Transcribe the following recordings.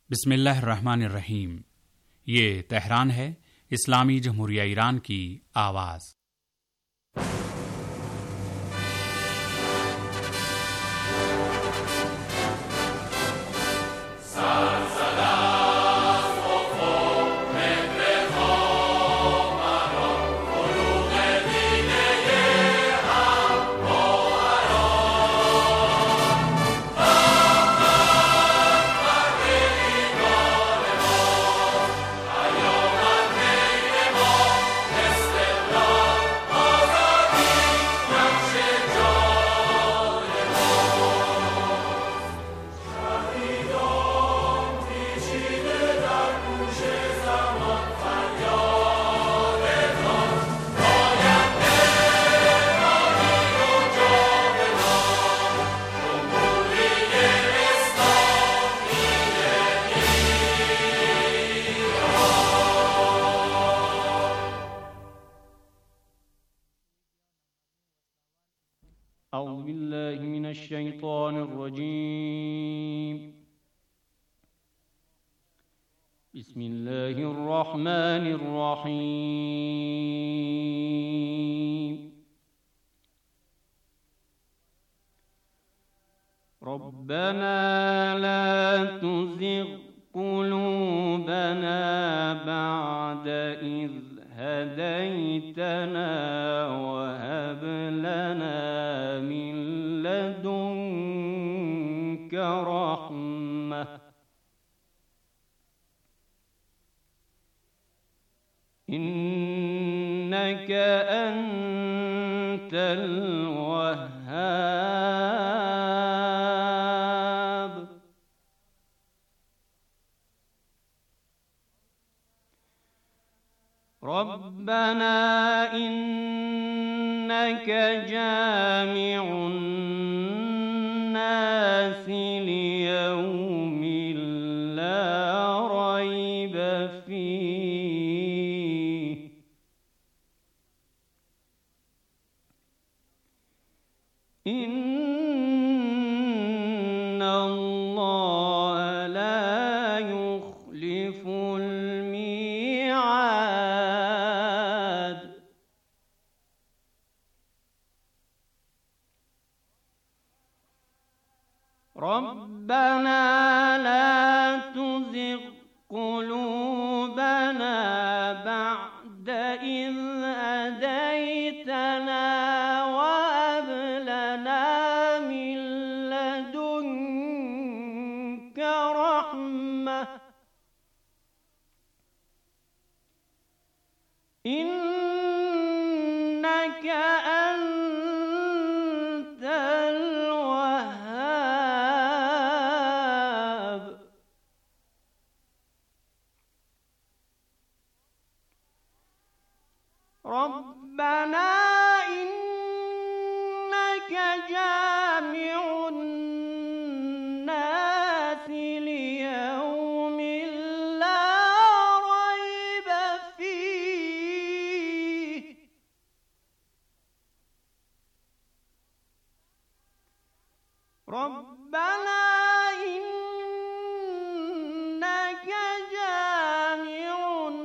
बिस्मिल्लाहिर्रहमानिर्रहीम। ये तेहरान है, इस्लामी जमहूरिया ईरान की आवाज़। أعوذ بالله من الشيطان الرجيم. بسم الله الرحمن الرحيم. ربنا لا تزغ قلوبنا بعد إذ هديتنا وهب لنا من لدنك رحمة إنك أنت الوهاب. ربنا إنك جامع الناس ليوم لا ريب فيه إن الله لا يخلف الميعاد. ربنا لا تزغ قلوبنا بعد إذ هديتنا وهب لنا من لدنك رحمة إنك أنت الوهاب. ربنا إنك جامع الناس ليوم لا ريب فيه ربنا إنك جامع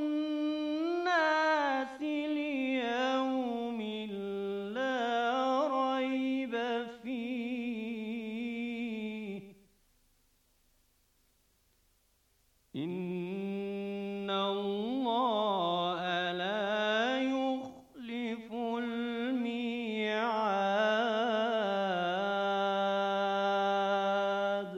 الناس ليوم لا ريب فيه إن الله لا يخلف الميعاد.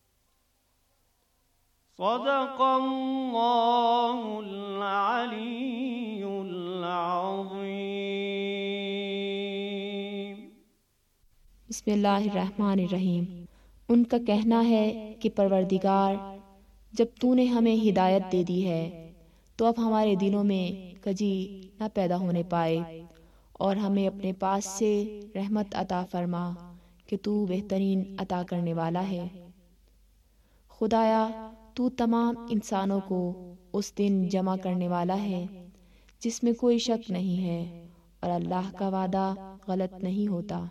صدق الله العلي العظيم. बिस्मिल्लाहिर्रहमानिर्रहीम। उनका कहना है कि परवरदिगार, जब तूने हमें हिदायत दे दी है तो अब हमारे दिलों में कजी न पैदा होने पाए और हमें अपने पास से रहमत अता फरमा कि तू बेहतरीन अता करने वाला है। खुदाया, तू तमाम इंसानों को उस दिन जमा करने वाला है जिसमें कोई शक नहीं है और अल्लाह का वादा गलत नहीं होता।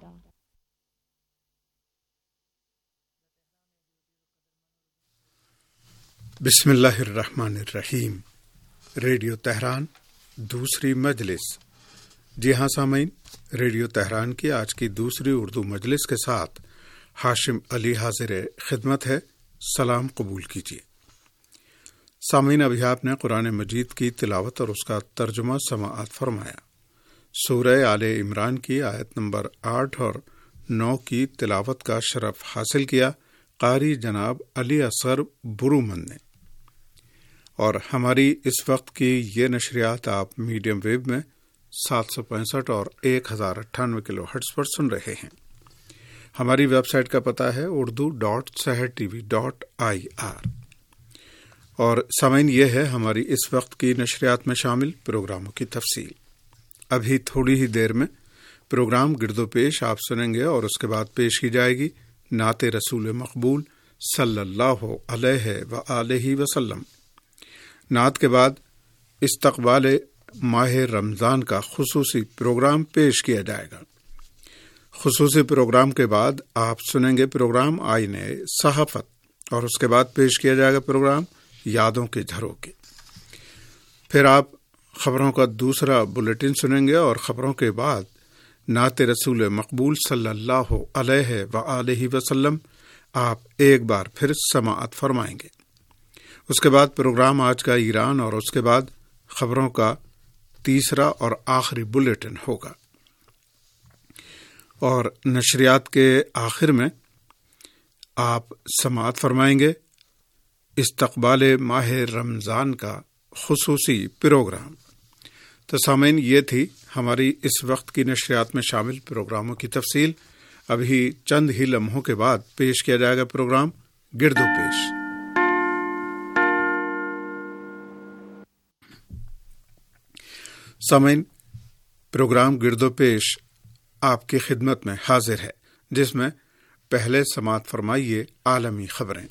بسم اللہ الرحمن الرحیم۔ ریڈیو تہران دوسری مجلس۔ جی ہاں سامعین، ریڈیو تہران کی آج کی دوسری اردو مجلس کے ساتھ ہاشم علی حاضر خدمت ہے۔ سلام قبول کیجیے۔ سامعین، ابھی آپ نے قرآن مجید کی تلاوت اور اس کا ترجمہ سماعت فرمایا۔ سورہ آل عمران کی آیت نمبر 8 اور 9 کی تلاوت کا شرف حاصل کیا قاری جناب علی اصغر برومند نے، اور ہماری اس وقت کی یہ نشریات آپ میڈیم ویو میں 765 اور 1098 کلو ہرٹز پر سن رہے ہیں۔ ہماری ویب سائٹ کا پتہ ہے urdu.sehertv.ir۔ اور سامعین، یہ ہے ہماری اس وقت کی نشریات میں شامل پروگراموں کی تفصیل۔ ابھی تھوڑی ہی دیر میں پروگرام گرد و پیش آپ سنیں گے، اور اس کے بعد پیش کی جائے گی نعت رسول مقبول صلی اللہ علیہ وآلہ وسلم۔ نعت کے بعد استقبال ماہ رمضان کا خصوصی پروگرام پیش کیا جائے گا۔ خصوصی پروگرام کے بعد آپ سنیں گے پروگرام آئین صحافت، اور اس کے بعد پیش کیا جائے گا پروگرام یادوں کے جھروکے۔ پھر آپ خبروں کا دوسرا بلیٹن سنیں گے، اور خبروں کے بعد نعت رسول مقبول صلی اللہ علیہ وآلہ وسلم آپ ایک بار پھر سماعت فرمائیں گے۔ اس کے بعد پروگرام آج کا ایران، اور اس کے بعد خبروں کا تیسرا اور آخری بلیٹن ہوگا۔ اور نشریات کے آخر میں آپ سماعت فرمائیں گے استقبال ماہ رمضان کا خصوصی پروگرام۔ تو سامعین، یہ تھی ہماری اس وقت کی نشریات میں شامل پروگراموں کی تفصیل۔ ابھی چند ہی لمحوں کے بعد پیش کیا جائے گا پروگرام گرد و پیش۔ سامعین، پروگرام گرد و پیش آپ کی خدمت میں حاضر ہے، جس میں پہلے سماعت فرمائیے عالمی خبریں۔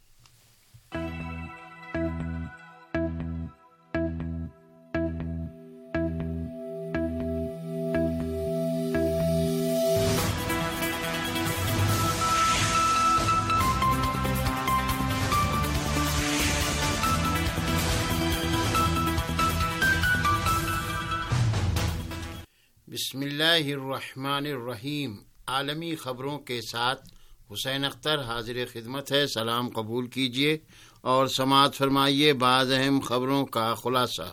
بسم اللہ الرحمن الرحیم۔ عالمی خبروں کے ساتھ حسین اختر حاضر خدمت ہے۔ سلام قبول کیجیے اور سماعت فرمائیے بعض اہم خبروں کا خلاصہ۔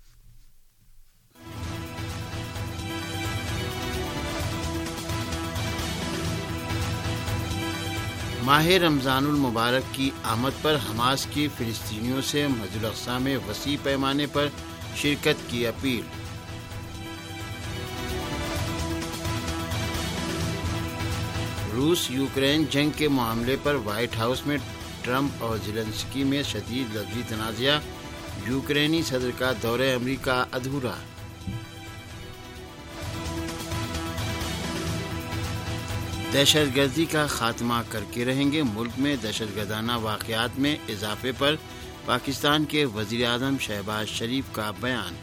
ماہ رمضان المبارک کی آمد پر حماس کی فلسطینیوں سے مسجد الاقصی میں وسیع پیمانے پر شرکت کی اپیل۔ روس یوکرین جنگ کے معاملے پر وائٹ ہاؤس میں ٹرمپ اور زیلنسکی میں شدید لفظی تنازعہ۔ یوکرینی صدر کا دورہ امریکہ ادھورا۔ دہشت گردی کا خاتمہ کر کے رہیں گے۔ ملک میں دہشت گردانہ واقعات میں اضافے پر پاکستان کے وزیر اعظم شہباز شریف کا بیان۔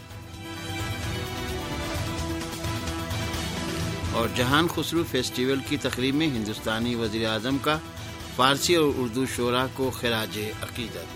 اور جہان خسرو فیسٹیول کی تقریب میں ہندوستانی وزیر اعظم کا فارسی اور اردو شعراء کو خراج عقیدت۔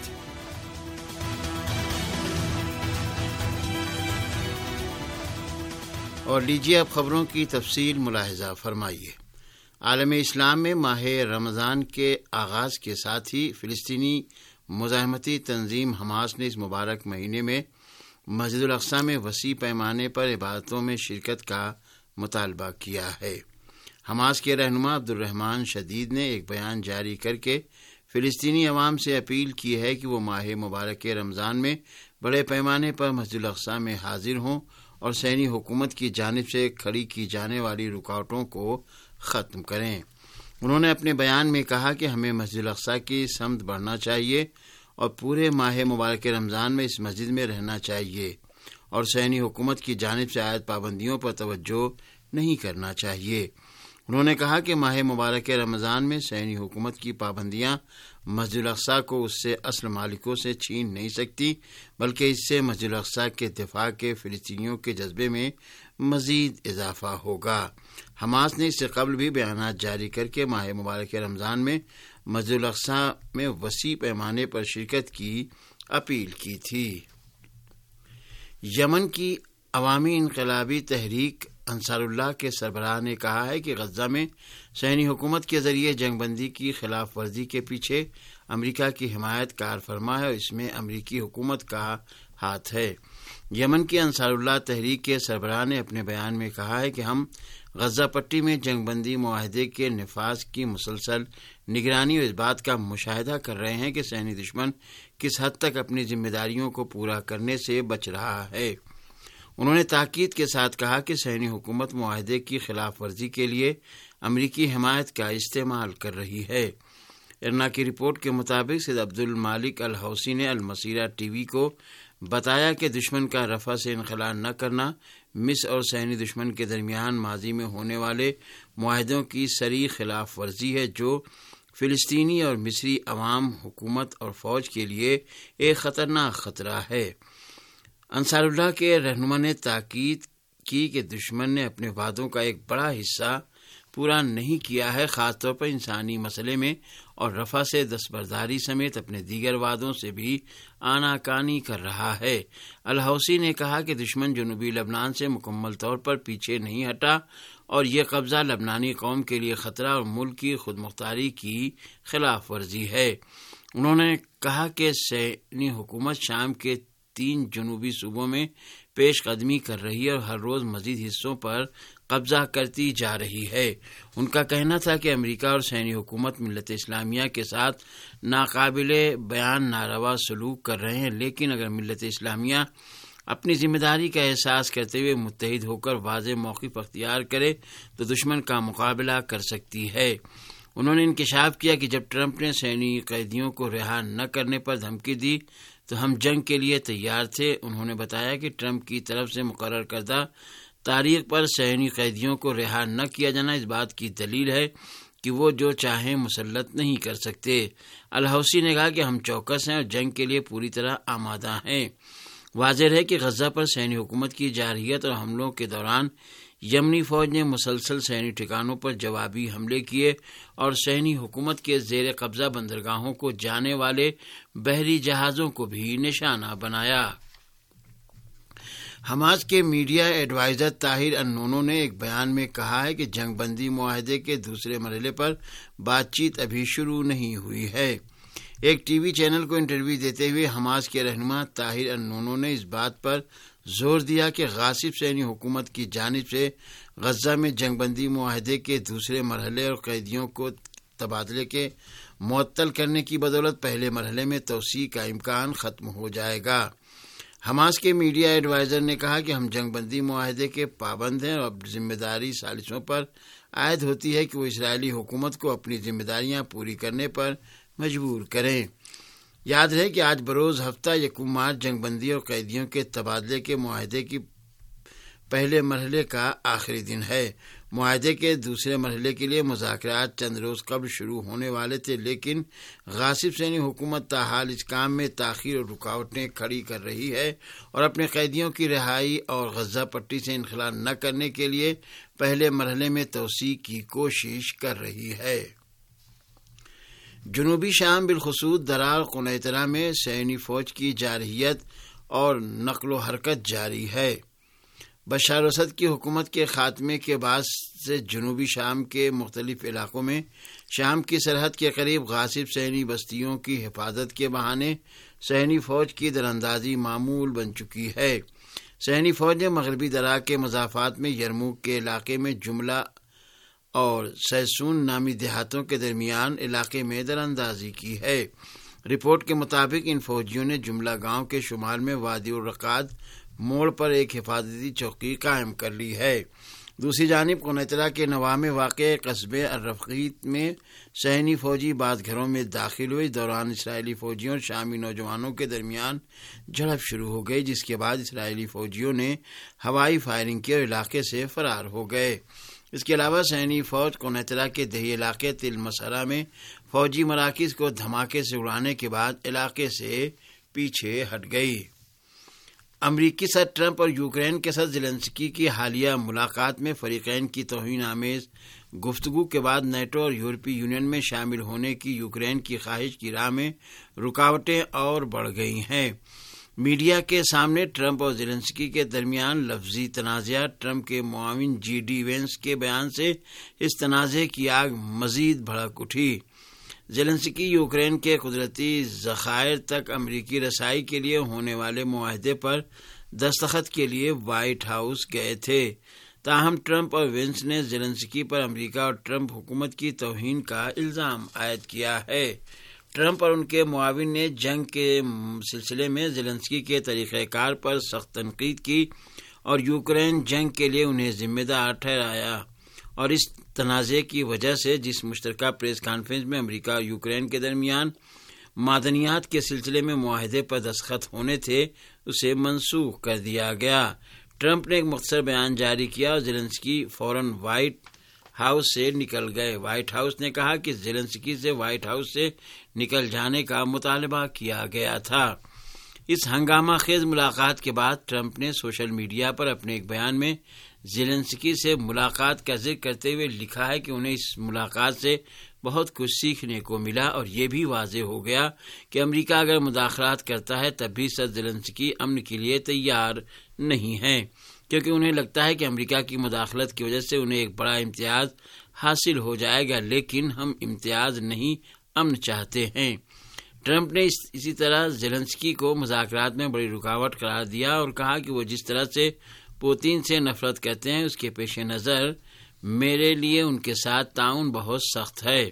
اور لیجیے اب خبروں کی تفصیل ملاحظہ فرمائیے۔ عالم اسلام میں ماہ رمضان کے آغاز کے ساتھ ہی فلسطینی مزاحمتی تنظیم حماس نے اس مبارک مہینے میں مسجد الاقصی میں وسیع پیمانے پر عبادتوں میں شرکت کا مطالبہ کیا ہے۔ حماس کے رہنما عبدالرحمان شدید نے ایک بیان جاری کر کے فلسطینی عوام سے اپیل کی ہے کہ وہ ماہ مبارک رمضان میں بڑے پیمانے پر مسجد الاقصی میں حاضر ہوں اور صہیونی حکومت کی جانب سے کھڑی کی جانے والی رکاوٹوں کو ختم کریں۔ انہوں نے اپنے بیان میں کہا کہ ہمیں مسجد الاقصی کی سمت بڑھنا چاہیے اور پورے ماہ مبارک رمضان میں اس مسجد میں رہنا چاہیے، اور صہیونی حکومت کی جانب سے عائد پابندیوں پر توجہ نہیں کرنا چاہیے۔ انہوں نے کہا کہ ماہ مبارک رمضان میں صہیونی حکومت کی پابندیاں مسجد الاقصی کو اس سے اصل مالکوں سے چھین نہیں سکتی، بلکہ اس سے مسجد الاقصی کے دفاع کے فلسطینیوں کے جذبے میں مزید اضافہ ہوگا۔ حماس نے اس سے قبل بھی بیانات جاری کر کے ماہ مبارک رمضان میں مسجد الاقصی میں وسیع پیمانے پر شرکت کی اپیل کی تھی۔ یمن کی عوامی انقلابی تحریک انصار اللہ کے سربراہ نے کہا ہے کہ غزہ میں صہیونی حکومت کے ذریعے جنگ بندی کی خلاف ورزی کے پیچھے امریکہ کی حمایت کار فرما ہے اور اس میں امریکی حکومت کا ہاتھ ہے۔ یمن کی انصار اللہ تحریک کے سربراہ نے اپنے بیان میں کہا ہے کہ ہم غزہ پٹی میں جنگ بندی معاہدے کے نفاذ کی مسلسل نگرانی اور اس بات کا مشاہدہ کر رہے ہیں کہ صہیونی دشمن کس حد تک اپنی ذمہ داریوں کو پورا کرنے سے بچ رہا ہے۔ انہوں نے تاکید کے ساتھ کہا کہ صہیونی حکومت معاہدے کی خلاف ورزی کے لیے امریکی حمایت کا استعمال کر رہی ہے۔ ارنا کی رپورٹ کے مطابق سید عبد المالک الحوثی نے المسیرہ ٹی وی کو بتایا کہ دشمن کا رفح سے انخلا نہ کرنا مصر اور صہیونی دشمن کے درمیان ماضی میں ہونے والے معاہدوں کی صریح خلاف ورزی ہے جو فلسطینی اور مصری عوام، حکومت اور فوج کے لیے ایک خطرناک خطرہ ہے۔ انصار اللہ کے رہنما نے تاکید کی کہ دشمن نے اپنے وعدوں کا ایک بڑا حصہ پورا نہیں کیا ہے، خاص طور پر انسانی مسئلے میں، اور رفح سے دستبرداری سمیت اپنے دیگر وعدوں سے بھی آناکانی کر رہا ہے۔ الحوثی نے کہا کہ دشمن جنوبی لبنان سے مکمل طور پر پیچھے نہیں ہٹا اور یہ قبضہ لبنانی قوم کے لیے خطرہ اور ملک کی خود مختاری کی خلاف ورزی ہے۔ انہوں نے کہا کہ صہیونی حکومت شام کے 3 جنوبی صوبوں میں پیش قدمی کر رہی ہے اور ہر روز مزید حصوں پر قبضہ کرتی جا رہی ہے۔ ان کا کہنا تھا کہ امریکہ اور صہیونی حکومت ملت اسلامیہ کے ساتھ ناقابل بیان ناروا سلوک کر رہے ہیں، لیکن اگر ملت اسلامیہ اپنی ذمہ داری کا احساس کرتے ہوئے متحد ہو کر واضح موقف اختیار کرے تو دشمن کا مقابلہ کر سکتی ہے۔ انہوں نے انکشاف کیا کہ جب ٹرمپ نے صہیونی قیدیوں کو رہا نہ کرنے پر دھمکی دی تو ہم جنگ کے لیے تیار تھے۔ انہوں نے بتایا کہ ٹرمپ کی طرف سے مقرر کردہ تاریخ پر صہیونی قیدیوں کو رہا نہ کیا جانا اس بات کی دلیل ہے کہ وہ جو چاہیں مسلط نہیں کر سکتے۔ الحوثی نے کہا کہ ہم چوکس ہیں اور جنگ کے لیے پوری طرح آمادہ ہیں۔ واضح ہے کہ غزہ پر صہیونی حکومت کی جارحیت اور حملوں کے دوران یمنی فوج نے مسلسل صہیونی ٹھکانوں پر جوابی حملے کیے اور صہیونی حکومت کے زیر قبضہ بندرگاہوں کو جانے والے بحری جہازوں کو بھی نشانہ بنایا۔ حماس کے میڈیا ایڈوائزر طاہر النونو نے ایک بیان میں کہا ہے کہ جنگ بندی معاہدے کے دوسرے مرحلے پر بات چیت ابھی شروع نہیں ہوئی ہے۔ ایک ٹی وی چینل کو انٹرویو دیتے ہوئے حماس کے رہنما طاہر النونو نے اس بات پر زور دیا کہ غاصب صہیونی حکومت کی جانب سے غزہ میں جنگ بندی معاہدے کے دوسرے مرحلے اور قیدیوں کو تبادلے کے معطل کرنے کی بدولت پہلے مرحلے میں توسیع کا امکان ختم ہو جائے گا۔ حماس کے میڈیا ایڈوائزر نے کہا کہ ہم جنگ بندی معاہدے کے پابند ہیں اور اب ذمہ داری ثالثوں پر عائد ہوتی ہے کہ وہ اسرائیلی حکومت کو اپنی ذمہ داریاں پوری کرنے پر مجبور کریں۔ یاد رہے کہ آج بروز ہفتہ 1 مارچ جنگ بندی اور قیدیوں کے تبادلے کے معاہدے کی پہلے مرحلے کا آخری دن ہے۔ معاہدے کے دوسرے مرحلے کے لیے مذاکرات چند روز قبل شروع ہونے والے تھے، لیکن غاصب صہیونی حکومت تاحال اس کام میں تاخیر اور رکاوٹیں کھڑی کر رہی ہے اور اپنے قیدیوں کی رہائی اور غزہ پٹی سے انخلا نہ کرنے کے لیے پہلے مرحلے میں توسیع کی کوشش کر رہی ہے۔ جنوبی شام بالخصوص درار قنیطرہ میں صہیونی فوج کی جارحیت اور نقل و حرکت جاری ہے۔ بشار الاسد کی حکومت کے خاتمے کے بعد سے جنوبی شام کے مختلف علاقوں میں شام کی سرحد کے قریب غاصب صہیونی بستیوں کی حفاظت کے بہانے صہیونی فوج کی دراندازی معمول بن چکی ہے۔ صہیونی فوج نے مغربی درا کے مضافات میں یرموک کے علاقے میں جملہ اور سیسون نامی دیہاتوں کے درمیان علاقے میں دراندازی کی ہے۔ رپورٹ کے مطابق ان فوجیوں نے جملہ گاؤں کے شمال میں وادی الرقاد موڑ پر ایک حفاظتی چوکی قائم کر لی ہے۔ دوسری جانب قنیطرہ کے نواح میں واقع قصبے الرفقیت میں صہیونی فوجی بعض گھروں میں داخل ہوئے۔ اس دوران اسرائیلی فوجیوں اور شامی نوجوانوں کے درمیان جھڑپ شروع ہو گئی، جس کے بعد اسرائیلی فوجیوں نے ہوائی فائرنگ کی اور علاقے سے فرار ہو گئے۔ اس کے علاوہ صہیونی فوج قنیطرہ کے دیہی علاقے تل مسرہ میں فوجی مراکز کو دھماکے سے اڑانے کے بعد علاقے سے پیچھے ہٹ گئی۔ امریکی صدر ٹرمپ اور یوکرین کے صدر زیلنسکی کی حالیہ ملاقات میں فریقین کی توہین آمیز گفتگو کے بعد نیٹو اور یورپی یونین میں شامل ہونے کی یوکرین کی خواہش کی راہ میں رکاوٹیں اور بڑھ گئی ہیں۔ میڈیا کے سامنے ٹرمپ اور زیلنسکی کے درمیان لفظی تنازعہ، ٹرمپ کے معاون جی ڈی وینس کے بیان سے اس تنازع کی آگ مزید بھڑک اٹھی۔ زیلنسکی یوکرین کے قدرتی ذخائر تک امریکی رسائی کے لیے ہونے والے معاہدے پر دستخط کے لیے وائٹ ہاؤس گئے تھے، تاہم ٹرمپ اور وینس نے زیلنسکی پر امریکہ اور ٹرمپ حکومت کی توہین کا الزام عائد کیا ہے۔ ٹرمپ اور ان کے معاون نے جنگ کے سلسلے میں زیلنسکی کے طریقہ کار پر سخت تنقید کی اور یوکرین جنگ کے لیے انہیں ذمہ دار ٹھہرایا، اور اس تنازع کی وجہ سے جس مشترکہ پریس کانفرنس میں امریکہ اور یوکرین کے درمیان معدنیات کے سلسلے میں معاہدے پر دستخط ہونے تھے اسے منسوخ کر دیا گیا۔ ٹرمپ نے ایک مختصر بیان جاری کیا اور زیلنسکی فوراً وائٹ ہاؤس سے نکل گئے۔ وائٹ ہاؤس نے کہا کہ زیلنسکی سے وائٹ ہاؤس سے نکل جانے کا مطالبہ کیا گیا تھا۔ اس ہنگامہ خیز ملاقات کے بعد ٹرمپ نے سوشل میڈیا پر اپنے ایک بیان میں زیلنسکی سے ملاقات کا ذکر کرتے ہوئے لکھا ہے کہ انہیں اس ملاقات سے بہت کچھ سیکھنے کو ملا، اور یہ بھی واضح ہو گیا کہ امریکہ اگر مداخلات کرتا ہے تب بھی صدر زیلنسکی امن کے لیے تیار نہیں ہیں، کیونکہ انہیں لگتا ہے کہ امریکہ کی مداخلت کی وجہ سے انہیں ایک بڑا امتیاز حاصل ہو جائے گا، لیکن ہم امتیاز نہیں، امن چاہتے ہیں۔ ٹرمپ نے اسی طرح زیلنسکی کو مذاکرات میں بڑی رکاوٹ قرار دیا اور کہا کہ وہ جس طرح سے پوتین سے نفرت کرتے ہیں اس کے پیش نظر میرے لیے ان کے ساتھ تعاون بہت سخت ہے۔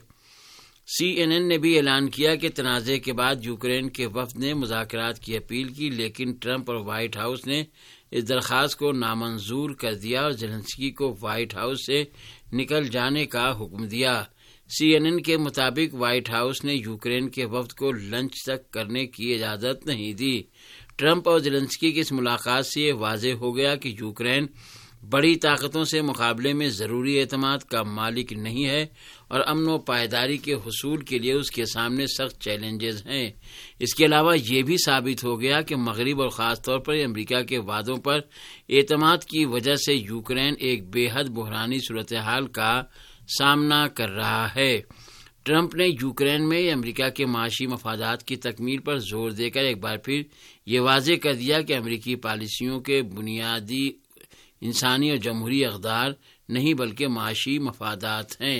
CNN نے بھی اعلان کیا کہ تنازع کے بعد یوکرین کے وفد نے مذاکرات کی اپیل کی، لیکن ٹرمپ اور وائٹ ہاؤس نے اس درخواست کو نامنظور کر دیا اور زیلنسکی کو وائٹ ہاؤس سے نکل جانے کا حکم دیا۔ CNN کے مطابق وائٹ ہاؤس نے یوکرین کے وفد کو لنچ تک کرنے کی اجازت نہیں دی۔ ٹرمپ اور زیلنسکی کی اس ملاقات سے یہ واضح ہو گیا کہ یوکرین بڑی طاقتوں سے مقابلے میں ضروری اعتماد کا مالک نہیں ہے اور امن و پائیداری کے حصول کے لیے اس کے سامنے سخت چیلنجز ہیں۔ اس کے علاوہ یہ بھی ثابت ہو گیا کہ مغرب اور خاص طور پر امریکہ کے وعدوں پر اعتماد کی وجہ سے یوکرین ایک بے حد بحرانی صورتحال کا سامنا کر رہا ہے۔ ٹرمپ نے یوکرین میں امریکہ کے معاشی مفادات کی تکمیل پر زور دے کر ایک بار پھر یہ واضح کر دیا کہ امریکی پالیسیوں کے بنیادی انسانی اور جمہوری اقدار نہیں بلکہ معاشی مفادات ہیں۔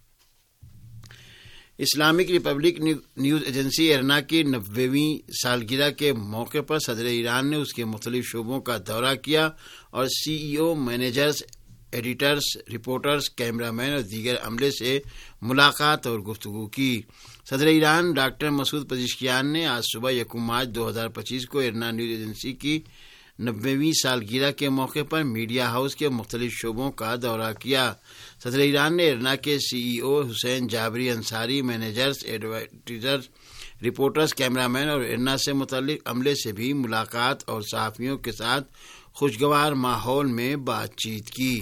Islamic republic news agency IRNA کی 90ویں سالگرہ کے موقع پر صدر ایران نے اس کے مختلف شعبوں کا دورہ کیا اور CEO، managers, editors, reporters, cameraman اور دیگر عملے سے ملاقات اور گفتگو کی۔ صدر ایران ڈاکٹر مسعود پزشکیان نے آج صبح 1 مارچ 2025 کو ارنا نیوز ایجنسی کی 90ویں سالگرہ کے موقع پر میڈیا ہاؤس کے مختلف شعبوں کا دورہ کیا۔ صدر ایران نے ارنا کے CEO Hossein Jaberi Ansari, managers, editors, reporters, cameraman اور ارنا سے متعلق عملے سے بھی ملاقات اور صحافیوں کے ساتھ خوشگوار ماحول میں بات چیت کی۔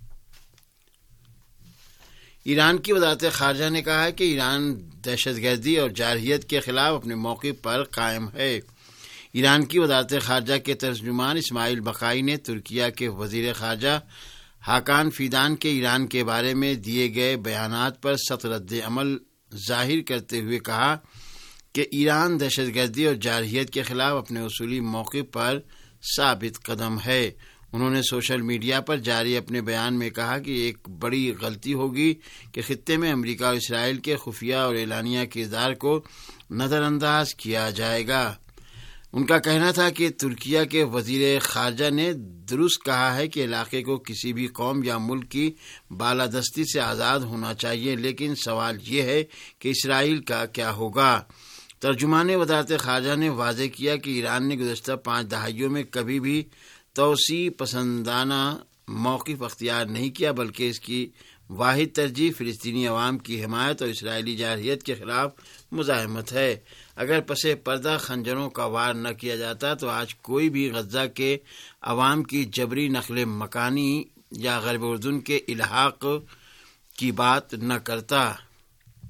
ایران کی وزارت خارجہ نے کہا ہے کہ ایران دہشت گردی اور جارحیت کے خلاف اپنے موقف پر قائم ہے۔ ایران کی وزارت خارجہ کے ترجمان اسماعیل بقائی نے ترکیہ کے وزیر خارجہ حاکان فیدان کے ایران کے بارے میں دیے گئے بیانات پر سخت رد عمل ظاہر کرتے ہوئے کہا کہ ایران دہشت گردی اور جارحیت کے خلاف اپنے اصولی موقف پر ثابت قدم ہے۔ انہوں نے سوشل میڈیا پر جاری اپنے بیان میں کہا کہ ایک بڑی غلطی ہوگی کہ خطے میں امریکہ اور اسرائیل کے خفیہ اور اعلانیہ کردار کو نظر انداز کیا جائے گا۔ ان کا کہنا تھا کہ ترکیہ کے وزیر خارجہ نے درست کہا ہے کہ علاقے کو کسی بھی قوم یا ملک کی بالادستی سے آزاد ہونا چاہیے، لیکن سوال یہ ہے کہ اسرائیل کا کیا ہوگا۔ ترجمان وزارت خارجہ نے واضح کیا کہ ایران نے گزشتہ 5 دہائیوں میں کبھی بھی توسیع پسندانہ موقف اختیار نہیں کیا، بلکہ اس کی واحد ترجیح فلسطینی عوام کی حمایت اور اسرائیلی جارحیت کے خلاف مزاحمت ہے۔ اگر پس پردہ خنجروں کا وار نہ کیا جاتا تو آج کوئی بھی غزہ کے عوام کی جبری نقل مکانی یا غرب اردن کے الحاق کی بات نہ کرتا۔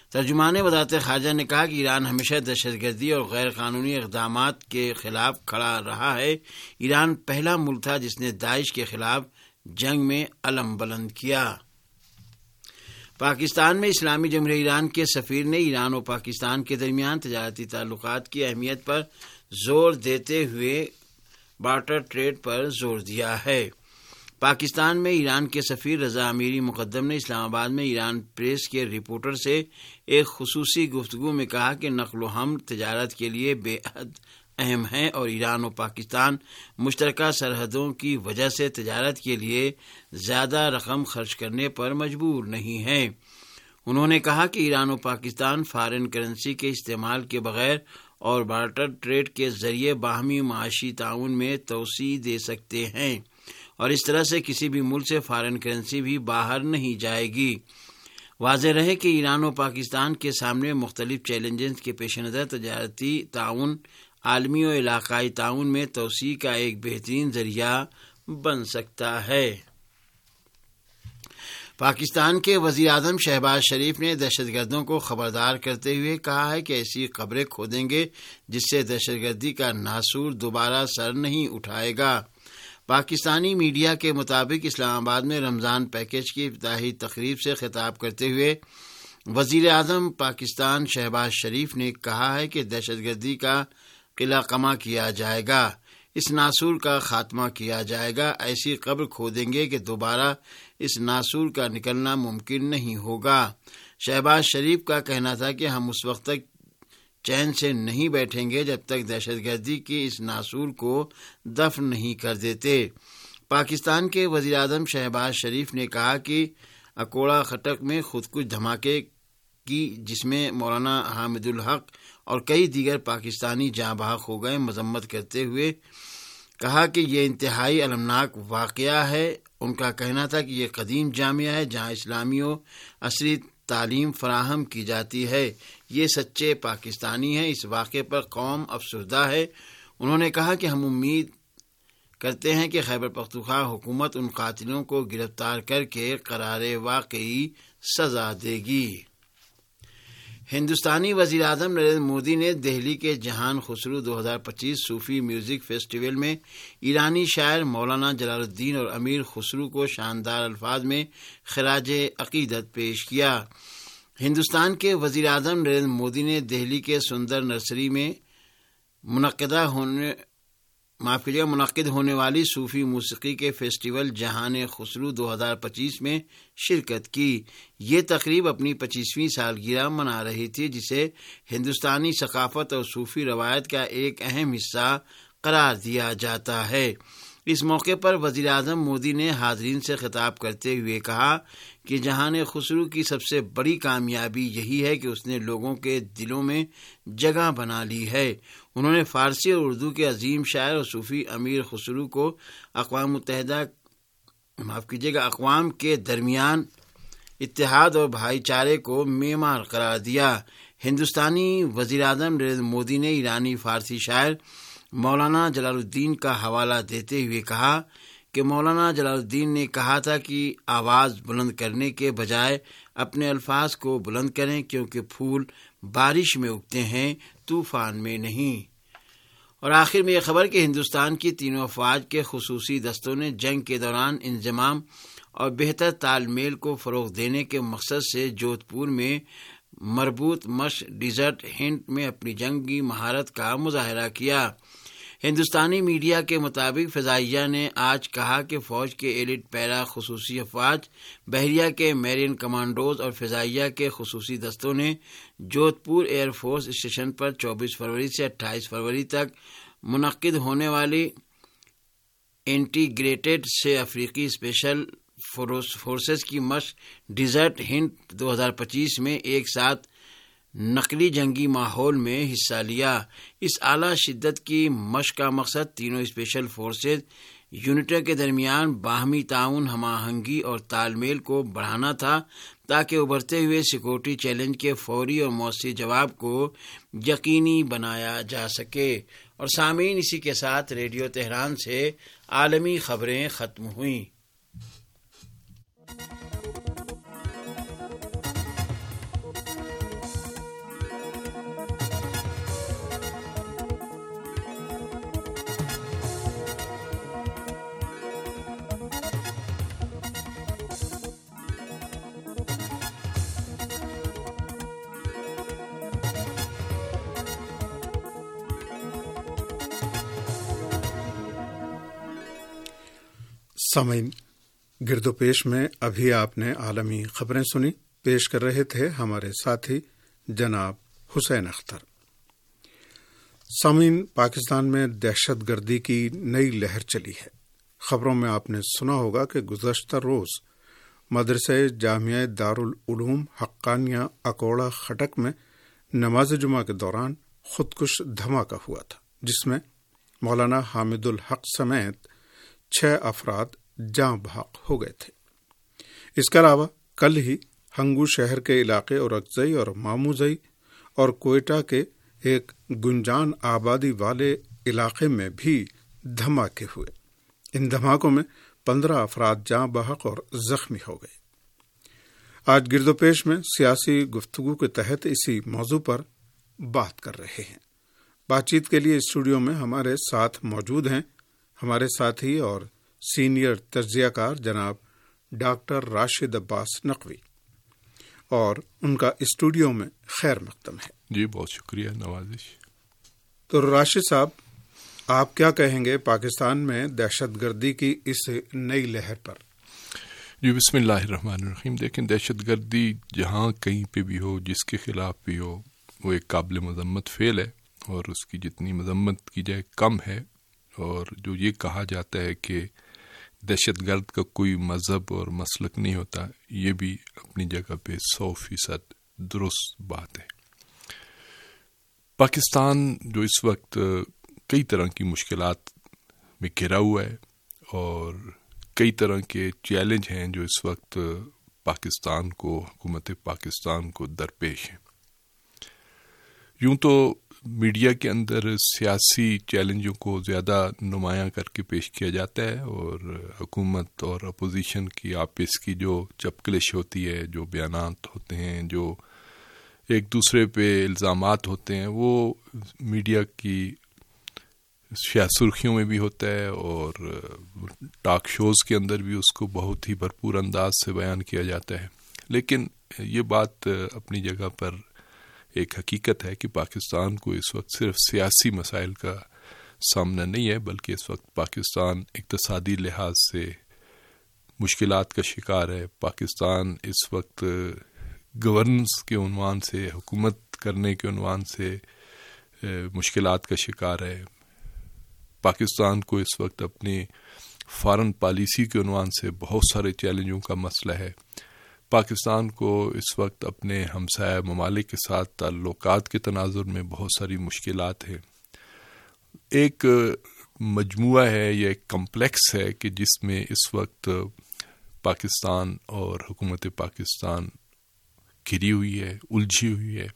ترجمان وزارت خارجہ نے کہا کہ ایران ہمیشہ دہشت گردی اور غیر قانونی اقدامات کے خلاف کھڑا رہا ہے۔ ایران پہلا ملک تھا جس نے داعش کے خلاف جنگ میں علم بلند کیا۔ پاکستان میں اسلامی جمہوریہ ایران کے سفیر نے ایران اور پاکستان کے درمیان تجارتی تعلقات کی اہمیت پر زور دیتے ہوئے بارٹر ٹریڈ پر زور دیا ہے۔ پاکستان میں ایران کے سفیر رضا امیری مقدم نے اسلام آباد میں ایران پریس کے رپورٹر سے ایک خصوصی گفتگو میں کہا کہ نقل و حمل تجارت کے لیے بے حد اہم ہے اور ایران اور پاکستان مشترکہ سرحدوں کی وجہ سے تجارت کے لیے زیادہ رقم خرچ کرنے پر مجبور نہیں ہیں۔ انہوں نے کہا کہ ایران اور پاکستان فارن کرنسی کے استعمال کے بغیر اور بارٹر ٹریڈ کے ذریعے باہمی معاشی تعاون میں توسیع دے سکتے ہیں اور اس طرح سے کسی بھی ملک سے فارن کرنسی بھی باہر نہیں جائے گی۔ واضح رہے کہ ایران اور پاکستان کے سامنے مختلف چیلنجز کے پیش نظر تجارتی تعاون عالمی اور علاقائی تعاون میں توسیع کا ایک بہترین ذریعہ بن سکتا ہے۔ پاکستان کے وزیر اعظم شہباز شریف نے دہشت گردوں کو خبردار کرتے ہوئے کہا ہے کہ ایسی قبریں کھودیں گے جس سے دہشت گردی کا ناسور دوبارہ سر نہیں اٹھائے گا۔ پاکستانی میڈیا کے مطابق اسلام آباد میں رمضان پیکج کی افتتاحی تقریب سے خطاب کرتے ہوئے وزیر اعظم پاکستان شہباز شریف نے کہا ہے کہ دہشت گردی کا قلعہ کما کیا جائے گا، اس ناسور کا خاتمہ کیا جائے گا، ایسی قبر کھودیں گے کہ دوبارہ اس ناسور کا نکلنا ممکن نہیں ہوگا۔ شہباز شریف کا کہنا تھا کہ ہم اس وقت تک چین سے نہیں بیٹھیں گے جب تک دہشت گردی کی اس ناسور کو دفن نہیں کر دیتے۔ پاکستان کے وزیر اعظم شہباز شریف نے کہا کہ اکوڑا خٹک میں خود کش دھماکے کی جس میں مولانا حامد الحق اور کئی دیگر پاکستانی جاں بحق ہو گئے مذمت کرتے ہوئے کہا کہ یہ انتہائی المناک واقعہ ہے۔ ان کا کہنا تھا کہ یہ قدیم جامعہ ہے جہاں اسلامی و عصری تعلیم فراہم کی جاتی ہے، یہ سچے پاکستانی ہیں، اس واقعے پر قوم افسردہ ہے۔ انہوں نے کہا کہ ہم امید کرتے ہیں کہ خیبر پختونخوا حکومت ان قاتلوں کو گرفتار کر کے قرار واقعی سزا دے گی۔ ہندوستانی وزیر اعظم نریندر مودی نے دہلی کے جہان خسرو 2025 صوفی میوزک فیسٹیول میں ایرانی شاعر مولانا جلال الدین اور امیر خسرو کو شاندار الفاظ میں خراج عقیدت پیش کیا۔ ہندوستان کے وزیر اعظم نریندر مودی نے دہلی کے سندر نرسری میں منعقد ہونے والی صوفی موسیقی کے فیسٹیول جہان خسرو 2025 میں شرکت کی۔ یہ تقریب اپنی 25ویں سالگرہ منا رہی تھی جسے ہندوستانی ثقافت اور صوفی روایت کا ایک اہم حصہ قرار دیا جاتا ہے۔ اس موقع پر وزیر اعظم مودی نے حاضرین سے خطاب کرتے ہوئے کہا کہ جہان خسرو کی سب سے بڑی کامیابی یہی ہے کہ اس نے لوگوں کے دلوں میں جگہ بنا لی ہے۔ انہوں نے فارسی اور اردو کے عظیم شاعر اور صوفی امیر خسرو کو اقوام کے درمیان اتحاد اور بھائی چارے کو معمار قرار دیا۔ ہندوستانی وزیر اعظم نریندر مودی نے ایرانی فارسی شاعر مولانا جلال الدین کا حوالہ دیتے ہوئے کہا کہ مولانا جلال الدین نے کہا تھا کہ آواز بلند کرنے کے بجائے اپنے الفاظ کو بلند کریں کیونکہ پھول بارش میں اگتے ہیں، طوفان میں نہیں۔ اور آخر میں یہ خبر کہ ہندوستان کی تینوں افواج کے خصوصی دستوں نے جنگ کے دوران انضمام اور بہتر تال میل کو فروغ دینے کے مقصد سے جودھ پور میں مربوط مشق ڈیزرٹ ہنٹ میں اپنی جنگی مہارت کا مظاہرہ کیا۔ ہندوستانی میڈیا کے مطابق فضائیہ نے آج کہا کہ فوج کے ایلیٹ پیرا خصوصی افواج، بحریہ کے میرین کمانڈوز اور فضائیہ کے خصوصی دستوں نے Jodhpur air force station پر 24 فروری سے 28 فروری تک منعقد ہونے والی انٹیگریٹڈ سے افریقی اسپیشل فورسز کی مشق ڈیزرٹ ہنٹ 2025 میں ایک ساتھ نقلی جنگی ماحول میں حصہ لیا۔ اس اعلیٰ شدت کی مشق کا مقصد تینوں اسپیشل فورسز یونٹوں کے درمیان باہمی تعاون، ہم آہنگی اور تال میل کو بڑھانا تھا تاکہ ابھرتے ہوئے سیکورٹی چیلنج کے فوری اور مؤثر جواب کو یقینی بنایا جا سکے۔ اور سامعین، اسی کے ساتھ ریڈیو تہران سے عالمی خبریں ختم ہوئیں۔ سامعین، گرد و پیش میں ابھی آپ نے عالمی خبریں سنی. پیش کر رہے تھے ہمارے ساتھی جناب حسین اختر. سامعین، پاکستان میں دہشت گردی کی نئی لہر چلی ہے. خبروں میں آپ نے سنا ہوگا کہ گزشتہ روز مدرسہ جامعہ دارالعلوم حقانیہ اکوڑا خٹک میں نماز جمعہ کے دوران خودکش دھماکہ ہوا تھا، جس میں مولانا حامد الحق سمیت 6 افراد جاں بحق ہو گئے تھے. اس کے علاوہ کل ہی ہنگو شہر کے علاقے اور اکزئی اور ماموزئی اور کوئٹہ کے ایک گنجان آبادی والے علاقے میں بھی دھماکے ہوئے. ان دھماکوں میں 15 افراد جاں بحق اور زخمی ہو گئے. آج گرد و پیش میں سیاسی گفتگو کے تحت اسی موضوع پر بات کر رہے ہیں. بات چیت کے لیے اسٹوڈیو میں ہمارے ساتھ موجود ہیں ہمارے ساتھی اور سینئر تجزیہ کار جناب ڈاکٹر راشد عباس نقوی، اور ان کا اسٹوڈیو میں خیر مقدم ہے. جی بہت شکریہ، نوازش. تو راشد صاحب، آپ کیا کہیں گے پاکستان میں دہشت گردی کی اس نئی لہر پر؟ جی بسم اللہ الرحمن الرحیم. دیکھیں، دہشت گردی جہاں کہیں پہ بھی ہو، جس کے خلاف بھی ہو، وہ ایک قابل مذمت فعل ہے، اور اس کی جتنی مذمت کی جائے کم ہے. اور جو یہ کہا جاتا ہے کہ دہشت گرد کا کوئی مذہب اور مسلک نہیں ہوتا، یہ بھی اپنی جگہ پہ 100% درست بات ہے. پاکستان جو اس وقت کئی طرح کی مشکلات میں گھرا ہوا ہے، اور کئی طرح کے چیلنج ہیں جو اس وقت پاکستان کو، حکومت پاکستان کو درپیش ہیں. یوں تو میڈیا کے اندر سیاسی چیلنجوں کو زیادہ نمایاں کر کے پیش کیا جاتا ہے، اور حکومت اور اپوزیشن کی آپس کی جو چپکلش ہوتی ہے، جو بیانات ہوتے ہیں، جو ایک دوسرے پہ الزامات ہوتے ہیں، وہ میڈیا کی سرخیوں میں بھی ہوتا ہے، اور ٹاک شوز کے اندر بھی اس کو بہت ہی بھرپور انداز سے بیان کیا جاتا ہے. لیکن یہ بات اپنی جگہ پر ایک حقیقت ہے کہ پاکستان کو اس وقت صرف سیاسی مسائل کا سامنا نہیں ہے، بلکہ اس وقت پاکستان اقتصادی لحاظ سے مشکلات کا شکار ہے. پاکستان اس وقت گورننس کے عنوان سے، حکومت کرنے کے عنوان سے مشکلات کا شکار ہے. پاکستان کو اس وقت اپنی فارن پالیسی کے عنوان سے بہت سارے چیلنجوں کا مسئلہ ہے. پاکستان کو اس وقت اپنے ہمسایہ ممالک کے ساتھ تعلقات کے تناظر میں بہت ساری مشکلات ہیں. ایک مجموعہ ہے، یہ ایک کمپلیکس ہے کہ جس میں اس وقت پاکستان اور حکومت پاکستان گھری ہوئی ہے، الجھی ہوئی ہے.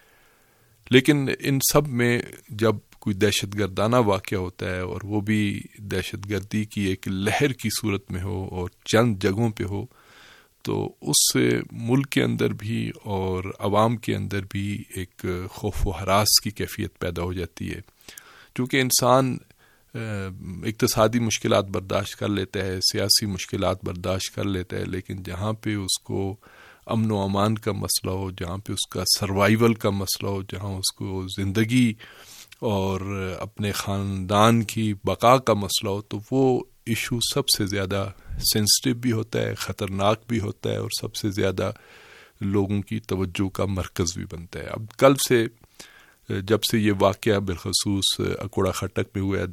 لیکن ان سب میں جب کوئی دہشت گردانہ واقعہ ہوتا ہے، اور وہ بھی دہشت گردی کی ایک لہر کی صورت میں ہو اور چند جگہوں پہ ہو، تو اس سے ملک کے اندر بھی اور عوام کے اندر بھی ایک خوف و ہراس کی کیفیت پیدا ہو جاتی ہے. چونکہ انسان اقتصادی مشکلات برداشت کر لیتا ہے، سیاسی مشکلات برداشت کر لیتا ہے، لیکن جہاں پہ اس کو امن و امان کا مسئلہ ہو، جہاں پہ اس کا سروائیول کا مسئلہ ہو، جہاں اس کو زندگی اور اپنے خاندان کی بقا کا مسئلہ ہو، تو وہ ایشو سب سے زیادہ سینسٹیو بھی ہوتا ہے، خطرناک بھی ہوتا ہے، اور سب سے زیادہ لوگوں کی توجہ کا مرکز بھی بنتا ہے. اب کل سے جب سے یہ واقعہ بالخصوص اکوڑا خٹک میں ہوا ہے،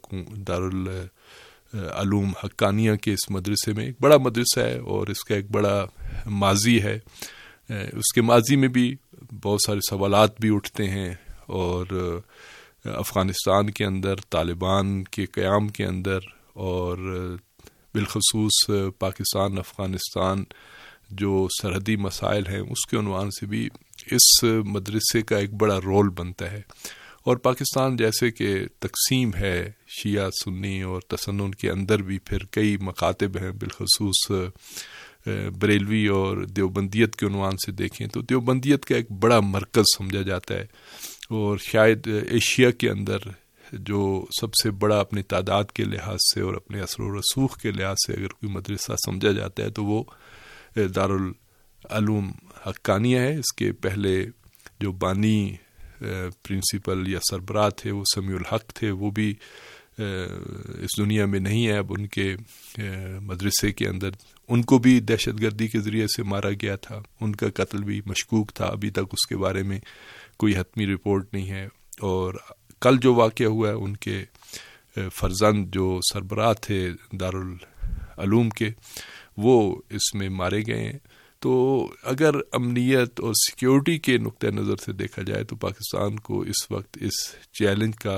دارالعلوم حقانیہ کے اس مدرسے میں، ایک بڑا مدرسہ ہے اور اس کا ایک بڑا ماضی ہے. اس کے ماضی میں بھی بہت سارے سوالات بھی اٹھتے ہیں، اور افغانستان کے اندر طالبان کے قیام کے اندر، اور بالخصوص پاکستان افغانستان جو سرحدی مسائل ہیں، اس کے عنوان سے بھی اس مدرسے کا ایک بڑا رول بنتا ہے. اور پاکستان جیسے کہ تقسیم ہے شیعہ سنی اور تسنن کے اندر بھی پھر کئی مکاتب ہیں، بالخصوص بریلوی اور دیوبندیت کے عنوان سے دیکھیں تو دیوبندیت کا ایک بڑا مرکز سمجھا جاتا ہے، اور شاید ایشیا کے اندر جو سب سے بڑا اپنی تعداد کے لحاظ سے اور اپنے اثر و رسوخ کے لحاظ سے اگر کوئی مدرسہ سمجھا جاتا ہے تو وہ دارالعلوم حقانیہ ہے. اس کے پہلے جو بانی پرنسپل یا سربراہ تھے وہ سمیع الحق تھے، وہ بھی اس دنیا میں نہیں ہے. اب ان کے مدرسے کے اندر ان کو بھی دہشت گردی کے ذریعے سے مارا گیا تھا, ان کا قتل بھی مشکوک تھا, ابھی تک اس کے بارے میں کوئی حتمی رپورٹ نہیں ہے. اور کل جو واقعہ ہوا ہے ان کے فرزند جو سربراہ تھے دارالعلوم کے, وہ اس میں مارے گئے ہیں. تو اگر امنیت اور سیکیورٹی کے نقطہ نظر سے دیکھا جائے تو پاکستان کو اس وقت اس چیلنج کا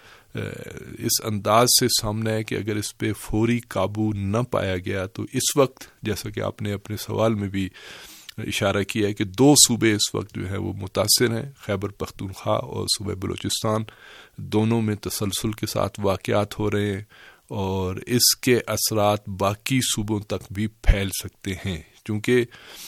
اس انداز سے سامنا ہے کہ اگر اس پہ فوری قابو نہ پایا گیا تو اس وقت, جیسا کہ آپ نے اپنے سوال میں بھی اشارہ کیا ہے, کہ 2 صوبے اس وقت جو ہے وہ متاثر ہیں, خیبر پختونخوا اور صوبہ بلوچستان. دونوں میں تسلسل کے ساتھ واقعات ہو رہے ہیں اور اس کے اثرات باقی صوبوں تک بھی پھیل سکتے ہیں, چونکہ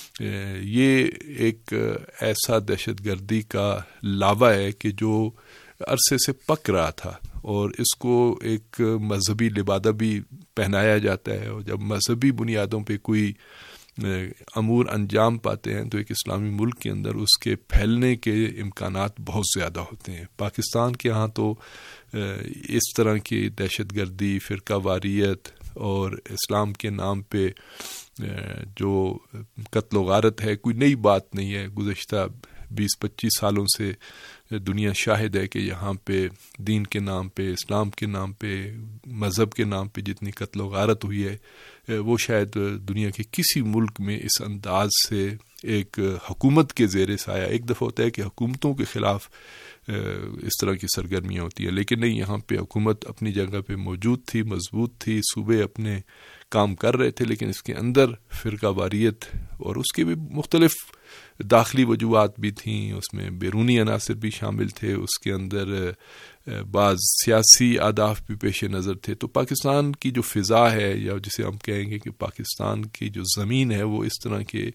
یہ ایک ایسا دہشت گردی کا لاوا ہے کہ جو عرصے سے پک رہا تھا, اور اس کو ایک مذہبی لبادہ بھی پہنایا جاتا ہے, اور جب مذہبی بنیادوں پہ کوئی امور انجام پاتے ہیں تو ایک اسلامی ملک کے اندر اس کے پھیلنے کے امکانات بہت زیادہ ہوتے ہیں. پاکستان کے ہاں تو اس طرح کی دہشت گردی, فرقہ واریت اور اسلام کے نام پہ جو قتل و غارت ہے کوئی نئی بات نہیں ہے. گزشتہ 20-25 سالوں سے دنیا شاہد ہے کہ یہاں پہ دین کے نام پہ, اسلام کے نام پہ, مذہب کے نام پہ جتنی قتل و غارت ہوئی ہے وہ شاید دنیا کے کسی ملک میں اس انداز سے ایک حکومت کے زیر سایہ, ایک دفعہ ہوتا ہے کہ حکومتوں کے خلاف اس طرح کی سرگرمیاں ہوتی ہیں, لیکن نہیں, یہاں پہ حکومت اپنی جگہ پہ موجود تھی, مضبوط تھی, صوبے اپنے کام کر رہے تھے, لیکن اس کے اندر فرقہ واریت اور اس کے بھی مختلف داخلی وجوہات بھی تھیں, اس میں بیرونی عناصر بھی شامل تھے, اس کے اندر بعض سیاسی اہداف بھی پیش نظر تھے. تو پاکستان کی جو فضا ہے, یا جسے ہم کہیں گے کہ پاکستان کی جو زمین ہے, وہ اس طرح کے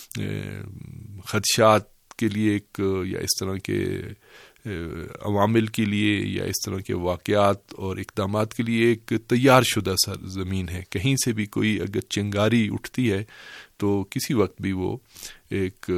خدشات کے لیے ایک, یا اس طرح کے عوامل کے لیے, یا اس طرح کے واقعات اور اقدامات کے لیے ایک تیار شدہ زمین ہے. کہیں سے بھی کوئی اگر چنگاری اٹھتی ہے تو کسی وقت بھی وہ ایک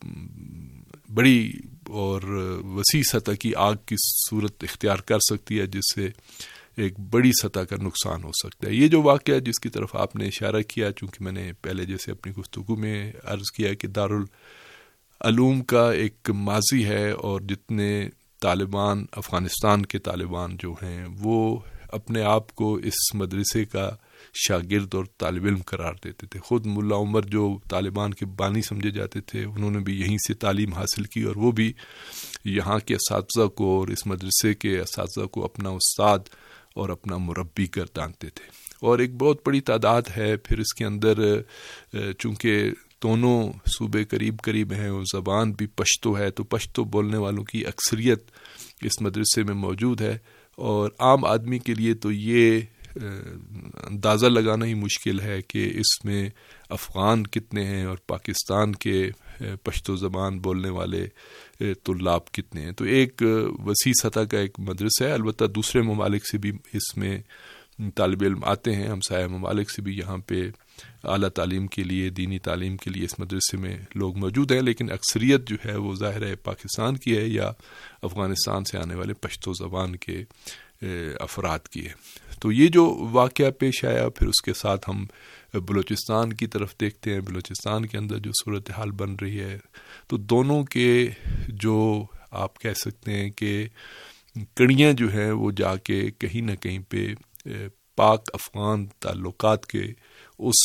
بڑی اور وسیع سطح کی آگ کی صورت اختیار کر سکتی ہے, جس سے ایک بڑی سطح کا نقصان ہو سکتا ہے. یہ جو واقعہ جس کی طرف آپ نے اشارہ کیا, چونکہ میں نے پہلے جیسے اپنی گفتگو میں عرض کیا کہ دارالعلوم کا ایک ماضی ہے, اور جتنے طالبان, افغانستان کے طالبان جو ہیں, وہ اپنے آپ کو اس مدرسے کا شاگرد اور طالب علم قرار دیتے تھے. خود ملا عمر جو طالبان کے بانی سمجھے جاتے تھے, انہوں نے بھی یہیں سے تعلیم حاصل کی, اور وہ بھی یہاں کے اساتذہ کو اور اس مدرسے کے اساتذہ کو اپنا استاد اور اپنا مربی گردانتے تھے. اور ایک بہت بڑی تعداد ہے پھر اس کے اندر, چونکہ دونوں صوبے قریب قریب ہیں اور زبان بھی پشتو ہے, تو پشتو بولنے والوں کی اکثریت اس مدرسے میں موجود ہے. اور عام آدمی کے لیے تو یہ اندازہ لگانا ہی مشکل ہے کہ اس میں افغان کتنے ہیں اور پاکستان کے پشتو زبان بولنے والے طلاب کتنے ہیں. تو ایک وسیع سطح کا ایک مدرسہ ہے. البتہ دوسرے ممالک سے بھی اس میں طالب علم آتے ہیں, ہمسایہ ممالک سے بھی یہاں پہ اعلیٰ تعلیم کے لیے, دینی تعلیم کے لیے اس مدرسے میں لوگ موجود ہیں, لیکن اکثریت جو ہے وہ ظاہر ہے پاکستان کی ہے یا افغانستان سے آنے والے پشتو زبان کے افراد کی ہے. تو یہ جو واقعہ پیش آیا, پھر اس کے ساتھ ہم بلوچستان کی طرف دیکھتے ہیں. بلوچستان کے اندر جو صورتحال بن رہی ہے, تو دونوں کے جو آپ کہہ سکتے ہیں کہ کڑیاں جو ہیں وہ جا کے کہیں نہ کہیں پہ پاک افغان تعلقات کے اس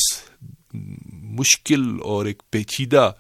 مشکل اور ایک پیچیدہ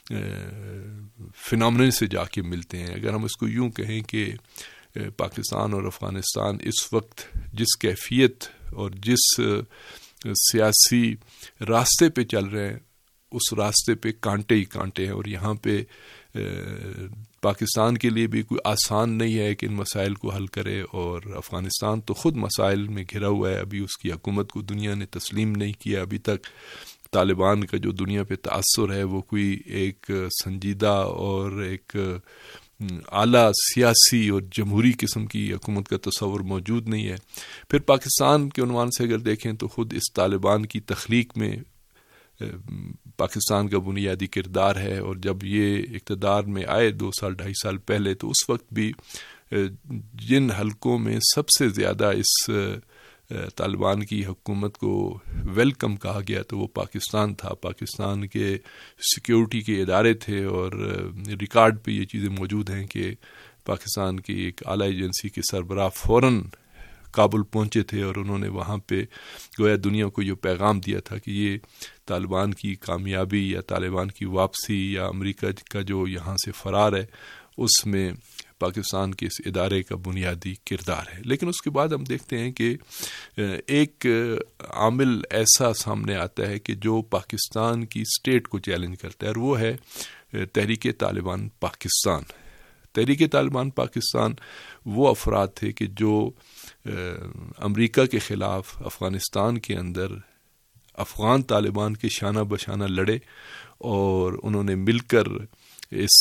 فنامنن سے جا کے ملتے ہیں. اگر ہم اس کو یوں کہیں کہ پاکستان اور افغانستان اس وقت جس کیفیت اور جس سیاسی راستے پہ چل رہے ہیں, اس راستے پہ کانٹے ہی کانٹے ہیں, اور یہاں پہ پاکستان کے لیے بھی کوئی آسان نہیں ہے کہ ان مسائل کو حل کرے, اور افغانستان تو خود مسائل میں گھرا ہوا ہے. ابھی اس کی حکومت کو دنیا نے تسلیم نہیں کیا. ابھی تک طالبان کا جو دنیا پہ تاثر ہے وہ کوئی ایک سنجیدہ اور ایک اعلیٰ سیاسی اور جمہوری قسم کی حکومت کا تصور موجود نہیں ہے. پھر پاکستان کے عنوان سے اگر دیکھیں تو خود اس طالبان کی تخلیق میں پاکستان کا بنیادی کردار ہے, اور جب یہ اقتدار میں آئے 2 سال 2.5 سال پہلے, تو اس وقت بھی جن حلقوں میں سب سے زیادہ اس طالبان کی حکومت کو ویلکم کہا گیا تو وہ پاکستان تھا. پاکستان کے سیکیورٹی کے ادارے تھے اور ریکارڈ پہ یہ چیزیں موجود ہیں کہ پاکستان کی ایک اعلیٰ ایجنسی کے سربراہ فوراً کابل پہنچے تھے اور انہوں نے وہاں پہ گویا دنیا کو یہ پیغام دیا تھا کہ یہ طالبان کی کامیابی یا طالبان کی واپسی یا امریکہ کا جو یہاں سے فرار ہے اس میں پاکستان کے اس ادارے کا بنیادی کردار ہے. لیکن اس کے بعد ہم دیکھتے ہیں کہ ایک عامل ایسا سامنے آتا ہے کہ جو پاکستان کی اسٹیٹ کو چیلنج کرتا ہے اور وہ ہے تحریک طالبان پاکستان. تحریک طالبان پاکستان وہ افراد تھے کہ جو امریکہ کے خلاف افغانستان کے اندر افغان طالبان کے شانہ بشانہ لڑے اور انہوں نے مل کر اس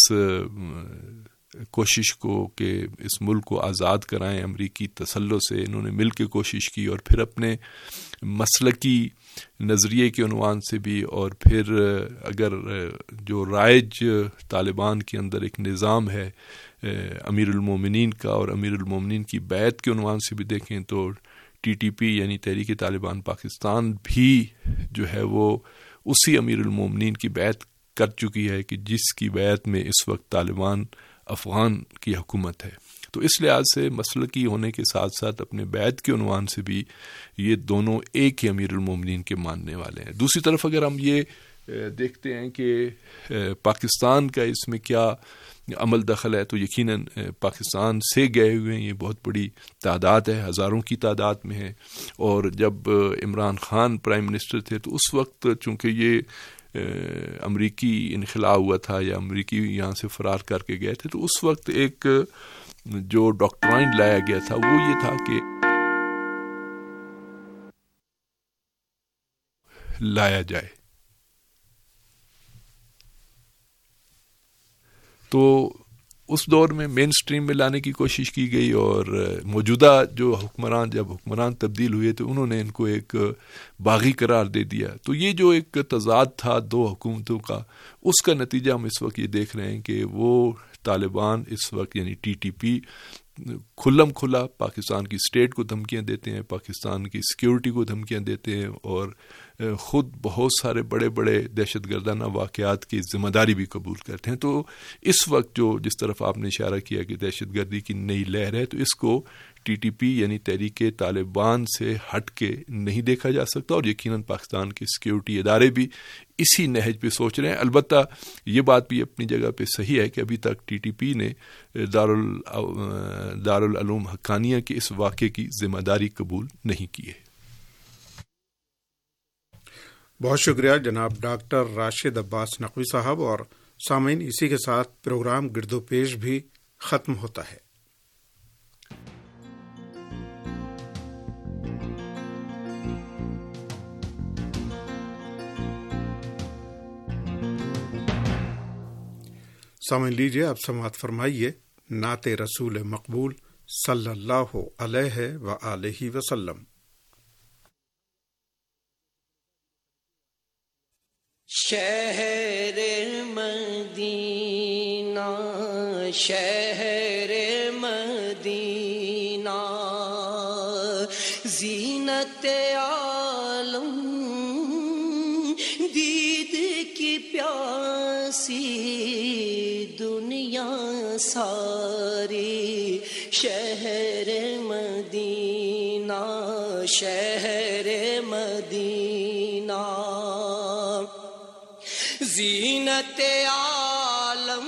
کوشش کو کہ اس ملک کو آزاد کرائیں امریکی تسلط سے انہوں نے مل کے کوشش کی اور پھر اپنے مسلکی نظریے کے عنوان سے بھی اور پھر اگر جو رائج طالبان کے اندر ایک نظام ہے امیر المومنین کا اور امیر المومنین کی بیعت کے عنوان سے بھی دیکھیں تو ٹی ٹی پی یعنی تحریک طالبان پاکستان بھی جو ہے وہ اسی امیر المومنین کی بیعت کر چکی ہے کہ جس کی بیعت میں اس وقت طالبان افغان کی حکومت ہے. تو اس لحاظ سے مسلکی ہونے کے ساتھ ساتھ اپنے بیعت کے عنوان سے بھی یہ دونوں ایک ہی امیر المومنین کے ماننے والے ہیں. دوسری طرف اگر ہم یہ دیکھتے ہیں کہ پاکستان کا اس میں کیا عمل دخل ہے تو یقیناً پاکستان سے گئے ہوئے ہیں یہ بہت بڑی تعداد ہے, ہزاروں کی تعداد میں ہے. اور جب عمران خان پرائم منسٹر تھے تو اس وقت چونکہ یہ امریکی انخلا ہوا تھا یا امریکی یہاں سے فرار کر کے گئے تھے تو اس وقت ایک جو ڈاکٹرائن لایا گیا تھا وہ یہ تھا کہ لایا جائے. تو اس دور میں مین سٹریم میں لانے کی کوشش کی گئی اور موجودہ جو جب حکمران تبدیل ہوئے تو انہوں نے ان کو ایک باغی قرار دے دیا. تو یہ جو ایک تضاد تھا دو حکومتوں کا اس کا نتیجہ ہم اس وقت یہ دیکھ رہے ہیں کہ وہ طالبان اس وقت یعنی ٹی ٹی پی کھلم کھلا پاکستان کی اسٹیٹ کو دھمکیاں دیتے ہیں, پاکستان کی سیکیورٹی کو دھمکیاں دیتے ہیں اور خود بہت سارے بڑے بڑے دہشت گردانہ واقعات کی ذمہ داری بھی قبول کرتے ہیں. تو اس وقت جو جس طرف آپ نے اشارہ کیا کہ دہشت گردی کی نئی لہر ہے تو اس کو ٹی ٹی پی یعنی تحریک طالبان سے ہٹ کے نہیں دیکھا جا سکتا اور یقیناً پاکستان کے سیکیورٹی ادارے بھی اسی نہج پہ سوچ رہے ہیں. البتہ یہ بات بھی اپنی جگہ پہ صحیح ہے کہ ابھی تک ٹی ٹی پی نے دارالعلوم حقانیہ کے اس واقعے کی ذمہ داری قبول نہیں کی ہے. بہت شکریہ جناب ڈاکٹر راشد عباس نقوی صاحب. اور سامعین اسی کے ساتھ پروگرام گرد و پیش بھی ختم ہوتا ہے. سامعین لیجیے اب سماعت فرمائیے نعت رسول مقبول صلی اللہ علیہ وآلہ وسلم. شہر مدینہ شہر مدینہ زینت عالم دید کی پیاسی دنیا ساری شہر مدینہ شہر مدینہ زینت عالم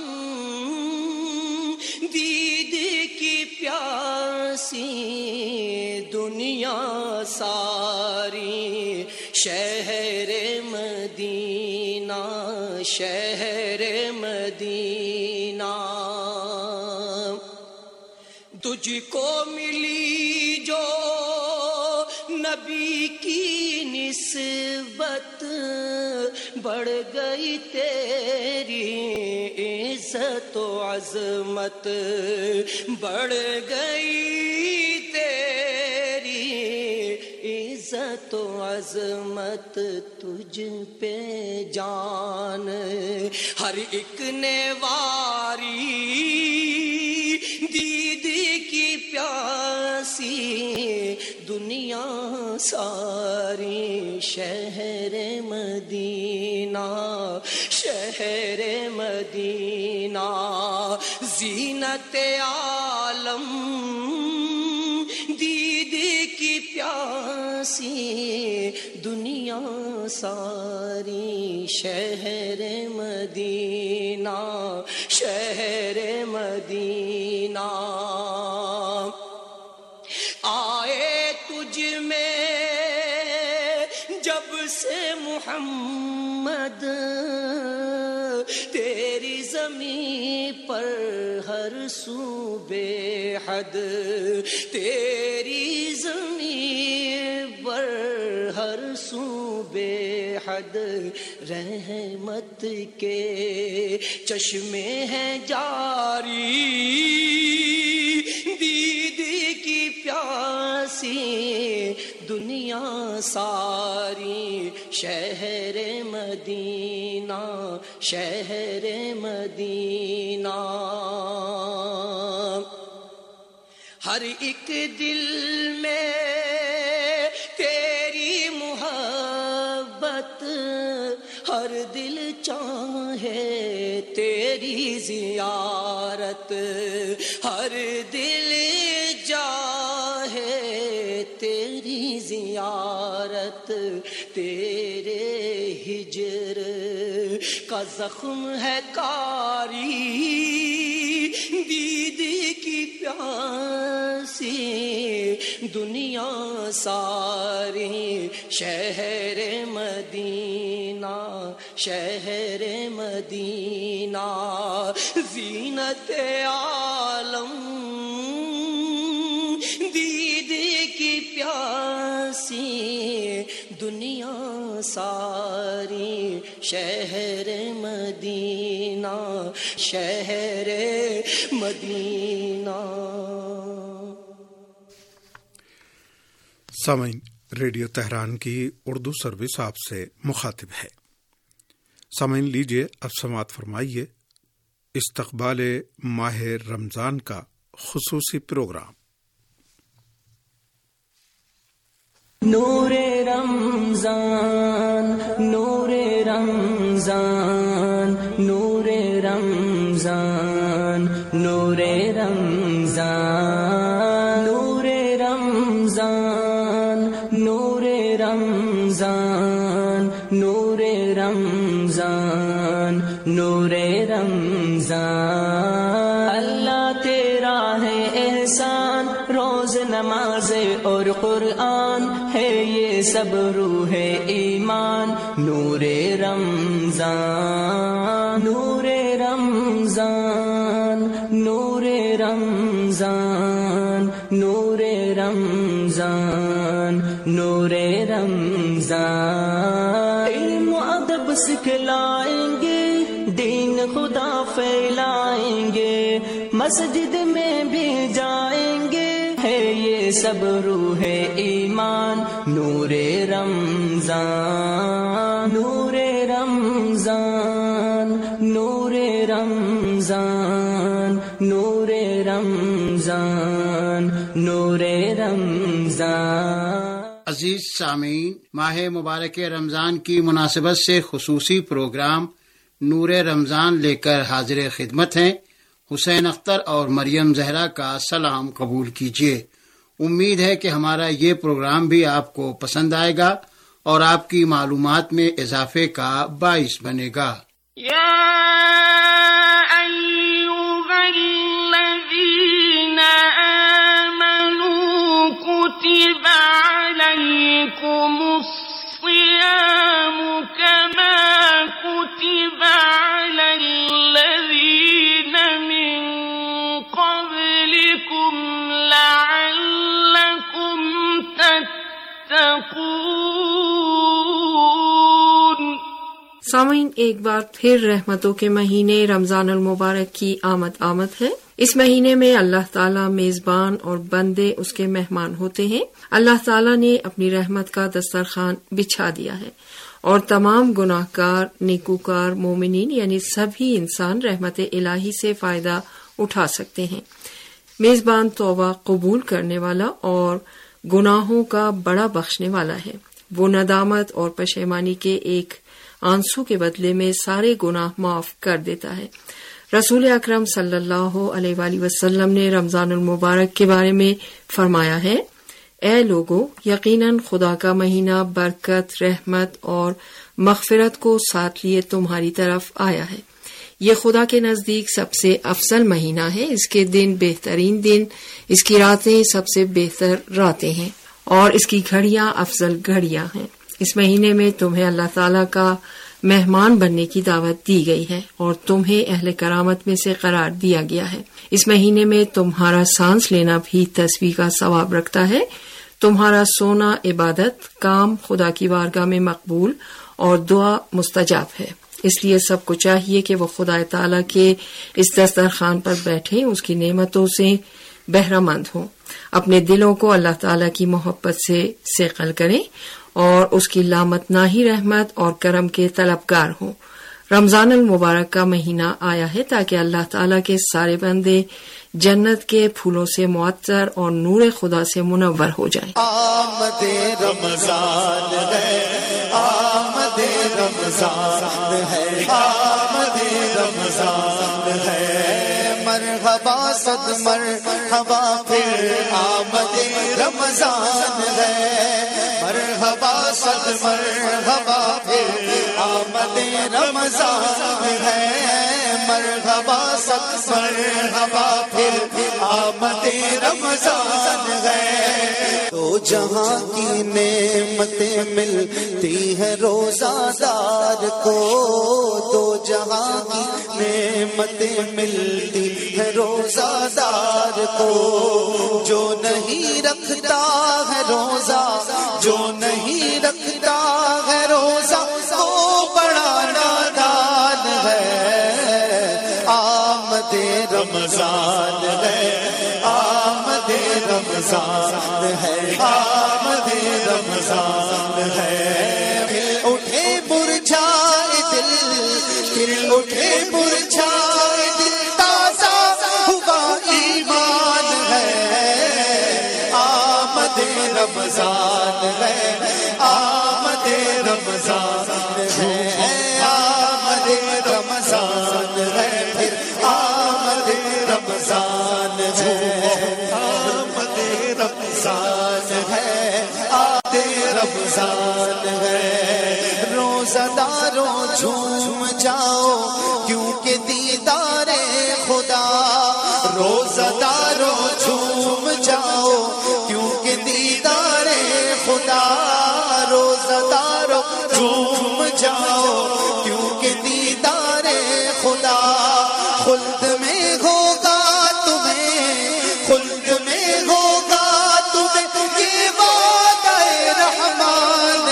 دید کی پیاسی دنیا ساری شہر مدینہ شہر مدینہ تجھ کو ملی جو نبی کی نسبت بڑھ گئی تیری عزت و عظمت بڑھ گئی تیری عزت و عظمت تجھ پہ جان ہر ایک نے واری دید پیاسی دنیا ساری شہر مدینہ شہر مدینہ زینت عالم دید کی پیاسی دنیا ساری شہر مدینہ شہر مدینہ آئے تجھ میں جب سے محمد تیری زمین پر ہر سو بے حد تیری زمین پر ہر سو بے حد رحمت کے چشمے ہیں جاری دید کی پیاسی دنیا ساری شہر مدینہ شہر مدینہ ہر ایک دل میں تیری محبت ہر دل چاہے تیری زیارت ہر دل چاہے تیری زیارت تیرے ہجر کا زخم ہے کاری دید کی پیاسی دنیا ساری شہر مدینہ شہر مدینہ زینت عالم دید کی پیاسی دنیا ساری شہر مدینہ شہر مدینہ۔ سامعین، ریڈیو تہران کی اردو سروس آپ سے مخاطب ہے۔ سامعین، لیجیے اب سماعت فرمائیے استقبال ماہ رمضان کا خصوصی پروگرام۔ نور رمضان نور رمضان نور رمضان نور رمضان نور رمضان نور رمضان نور رمضان نور رمضان اللہ تیرا ہے احسان روز نماز اور قرآن ہے یہ سب روح ایمان نور رمضان نور رمضان نور رمضان نور رمضان نور رمضان علم و ادب سکھلائیں گے دین خدا پھیلائیں گے مسجد میں بھی جائیں گے ہے یہ سب روح ایمان نور رمضان نور رمضان نور رمضان نور رمضان نور رمضان۔ عزیز سامعین، ماہ مبارک رمضان کی مناسبت سے خصوصی پروگرام نور رمضان لے کر حاضر خدمت ہیں۔ حسین اختر اور مریم زہرا کا سلام قبول کیجیے۔ امید ہے کہ ہمارا یہ پروگرام بھی آپ کو پسند آئے گا اور آپ کی معلومات میں اضافے کا باعث بنے گا۔ سامعین، ایک بار پھر رحمتوں کے مہینے رمضان المبارک کی آمد ہے۔ اس مہینے میں اللہ تعالیٰ میزبان اور بندے اس کے مہمان ہوتے ہیں۔ اللہ تعالیٰ نے اپنی رحمت کا دسترخوان بچھا دیا ہے اور تمام گناہ کار نیکوکار مومنین یعنی سبھی انسان رحمت الہی سے فائدہ اٹھا سکتے ہیں۔ میزبان توبہ قبول کرنے والا اور گناہوں کا بڑا بخشنے والا ہے۔ وہ ندامت اور پشیمانی کے ایک آنسو کے بدلے میں سارے گناہ معاف کر دیتا ہے۔ رسول اکرم صلی اللہ علیہ وآلہ وسلم نے رمضان المبارک کے بارے میں فرمایا ہے، اے لوگو، یقیناً خدا کا مہینہ برکت، رحمت اور مغفرت کو ساتھ لیے تمہاری طرف آیا ہے۔ یہ خدا کے نزدیک سب سے افضل مہینہ ہے، اس کے دن بہترین دن، اس کی راتیں سب سے بہتر راتیں ہیں اور اس کی گھڑیاں افضل گھڑیاں ہیں۔ اس مہینے میں تمہیں اللہ تعالیٰ کا مہمان بننے کی دعوت دی گئی ہے اور تمہیں اہل کرامت میں سے قرار دیا گیا ہے۔ اس مہینے میں تمہارا سانس لینا بھی تسبیح کا ثواب رکھتا ہے۔ تمہارا سونا عبادت، کام خدا کی بارگاہ میں مقبول اور دعا مستجاب ہے۔ اس لیے سب کو چاہیے کہ وہ خدا تعالیٰ کے اس دسترخوان پر بیٹھیں، اس کی نعمتوں سے بہرہ مند ہوں، اپنے دلوں کو اللہ تعالیٰ کی محبت سے صقل کریں اور اس کی لامتناہی رحمت اور کرم کے طلبگار ہوں۔ رمضان المبارک کا مہینہ آیا ہے تاکہ اللہ تعالیٰ کے سارے بندے جنت کے پھولوں سے معطر اور نور خدا سے منور ہو جائیں۔ آمد رمضان ہے، آمد رمضان ہے، آمد رمضان ہے، مرحبا صد مرحبا پھر آمد رمضان ہے، مرحبا صد مرحبا پھر آمد رمضان ہے، مرحبا صد مرحبا پھر آمد رمضان ہے۔ تو جہاں کی نعمتیں ملتی ہیں روزہ دار کو، تو جہاں کی نعمتیں ملتی ہیں روزہ دار کو، جو نہیں رکھتا ہے روزہ، جو نہیں رکھتا ہے روزہ وہ بڑا نادان ہے۔ آمد رمضان ہے، آمد رمضان ہے، آمد رمضان ہے، پھر اٹھے مرجھائے دل، پھر اٹھے مرجھائے دل، تازہ ہوا ایمان ہے۔ آمد رمضان ہے، آمد رمضان ہے، آمد رمضان ہے، پھر آمد رمضان ہے، آمد رمضان ہے، آمد رمضان ہے۔ روزہ داروں جھوم جاؤ کیونکہ دیدار خدا، روزہ داروں جھوم جاؤ کیونکہ دیدار خدا، روزہ داروں جھوم جاؤ کیونکہ دیدار خدا، خلد میں ہوگا تمہیں، خلد میں ہوگا تمہیں، یہ وعدہ رحمان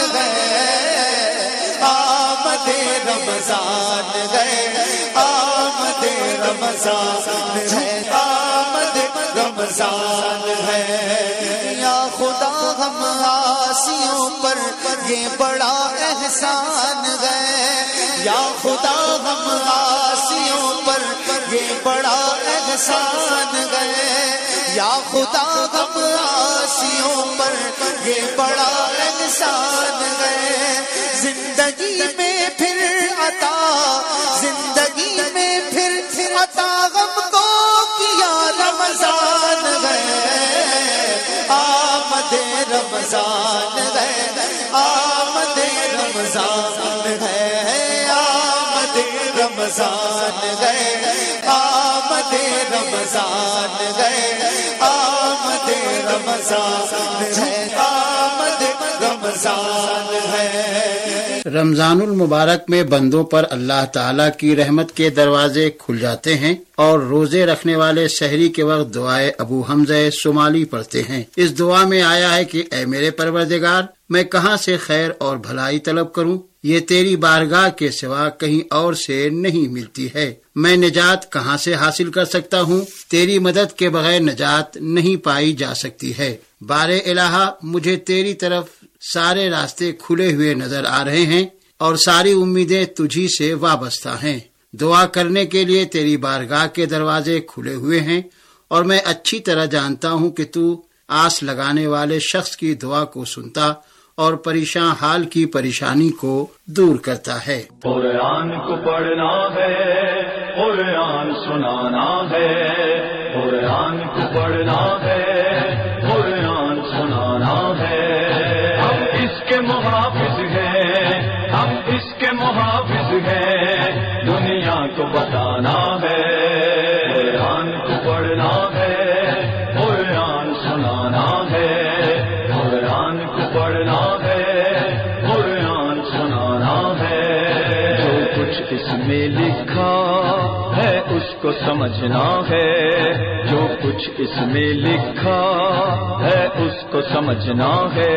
ہے۔ آمد رمضان ہے، آمد رمضان ہے، آمد رمضان ہے۔ یا خدا ہم عاصیوں پر یہ بڑا احسان ہے، یا خدا ہم عاصیوں پر یہ بڑا احسان ہے، یا خدا ہم عاصیوں پر یہ بڑا احسان ہے۔ زندگی میں پھر عطا، زندگی میں پھر عطا ہم کو کیا رمضان ہے۔ آمد رمضان ہے، آمد رمضان ہے، آمد رمضان ہے، آمد رمضان ہے، آمد رمضان ہے، آمد رمضان ہے۔ رمضان المبارک میں بندوں پر اللہ تعالیٰ کی رحمت کے دروازے کھل جاتے ہیں اور روزے رکھنے والے سحری کے وقت دعائے ابو حمزہ سمالی پڑھتے ہیں۔ اس دعا میں آیا ہے کہ اے میرے پروردگار، میں کہاں سے خیر اور بھلائی طلب کروں؟ یہ تیری بارگاہ کے سوا کہیں اور سے نہیں ملتی ہے۔ میں نجات کہاں سے حاصل کر سکتا ہوں؟ تیری مدد کے بغیر نجات نہیں پائی جا سکتی ہے۔ بار الہ، مجھے تیری طرف سارے راستے کھلے ہوئے نظر آ رہے ہیں اور ساری امیدیں تجھی سے وابستہ ہیں۔ دعا کرنے کے لیے تیری بارگاہ کے دروازے کھلے ہوئے ہیں اور میں اچھی طرح جانتا ہوں کہ تو آس لگانے والے شخص کی دعا کو سنتا اور پریشان حال کی پریشانی کو دور کرتا ہے۔ قرآن کو پڑھنا ہے، قرآن سنانا ہے، قرآن کو پڑھنا ہے، قرآن سنانا ہے۔ ہم اس کے محافظ ہیں، ہم اس کے محافظ ہیں، دنیا کو بتانا ہے۔ قرآن کو پڑھنا ہے، قرآن سنانا ہے، قرآن کو پڑھنا ہے، قرآن سنانا ہے۔ جو کچھ اس میں لکھا ہے اس کو سمجھنا ہے، جو کچھ اس میں لکھا ہے اس کو سمجھنا ہے۔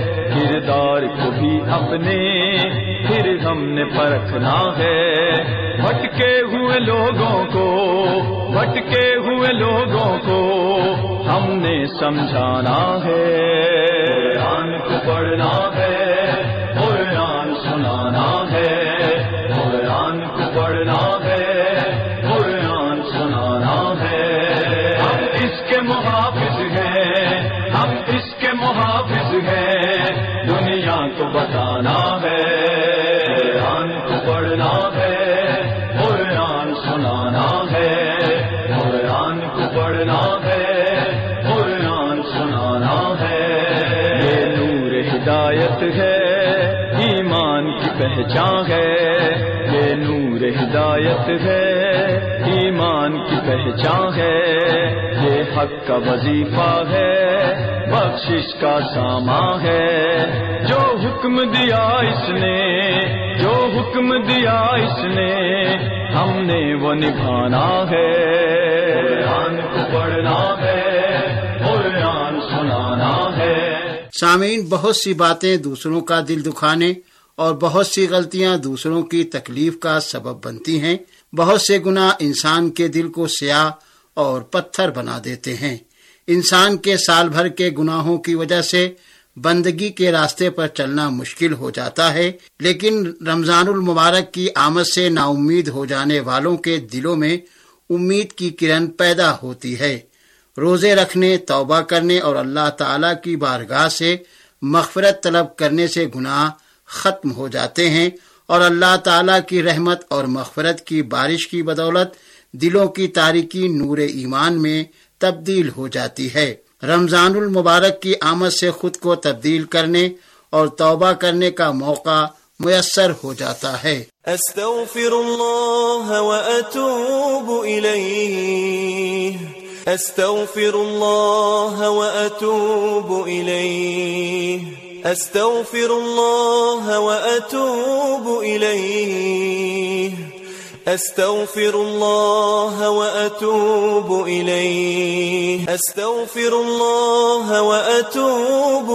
کردار کو بھی اپنے پھر ہم نے پرکھنا ہے۔ بھٹکے ہوئے لوگوں کو، بھٹکے ہوئے لوگوں کو ہم نے سمجھانا ہے۔ قرآن کو پڑھنا ہے، قرآن سنانا ہے، قرآن کو پڑھنا ہے، قرآن سنانا ہے۔ ہم اس کے محافظ ہیں، ہم اس کے محافظ ہیں، دنیا کو بتانا ہے۔ قرآن کو پڑھنا ہے، قرآن سنانا ہے، قرآن کو پڑھنا ہے، قرآن سنانا ہے۔ یہ نور ہدایت ہے، ایمان کی پہچان ہے، یہ نور ہدایت ہے، ایمان کی پہچان ہے۔ یہ حق کا وظیفہ ہے، بخشش کا سامان ہے۔ جو حکم دیا اس نے، جو حکم دیا اس نے، ہم نے وہ نبھانا ہے۔ قرآن کو پڑھنا ہے، قرآن سنانا ہے۔ سامعین، بہت سی باتیں دوسروں کا دل دکھانے اور بہت سی غلطیاں دوسروں کی تکلیف کا سبب بنتی ہیں۔ بہت سے گناہ انسان کے دل کو سیاہ اور پتھر بنا دیتے ہیں۔ انسان کے سال بھر کے گناہوں کی وجہ سے بندگی کے راستے پر چلنا مشکل ہو جاتا ہے، لیکن رمضان المبارک کی آمد سے نا امید ہو جانے والوں کے دلوں میں امید کی کرن پیدا ہوتی ہے۔ روزے رکھنے، توبہ کرنے اور اللہ تعالی کی بارگاہ سے مغفرت طلب کرنے سے گناہ ختم ہو جاتے ہیں، اور اللہ تعالی کی رحمت اور مغفرت کی بارش کی بدولت دلوں کی تاریکی نور ایمان میں تبدیل ہو جاتی ہے۔ رمضان المبارک کی آمد سے خود کو تبدیل کرنے اور توبہ کرنے کا موقع میسر ہو جاتا ہے۔ استغفر اللہ واتوب الیہ، استغفر اللہ واتوب الیہ، استغفر اللہ واتوب الیہ، استغفر اللہ واتوب الیہ، استغفر اللہ واتوب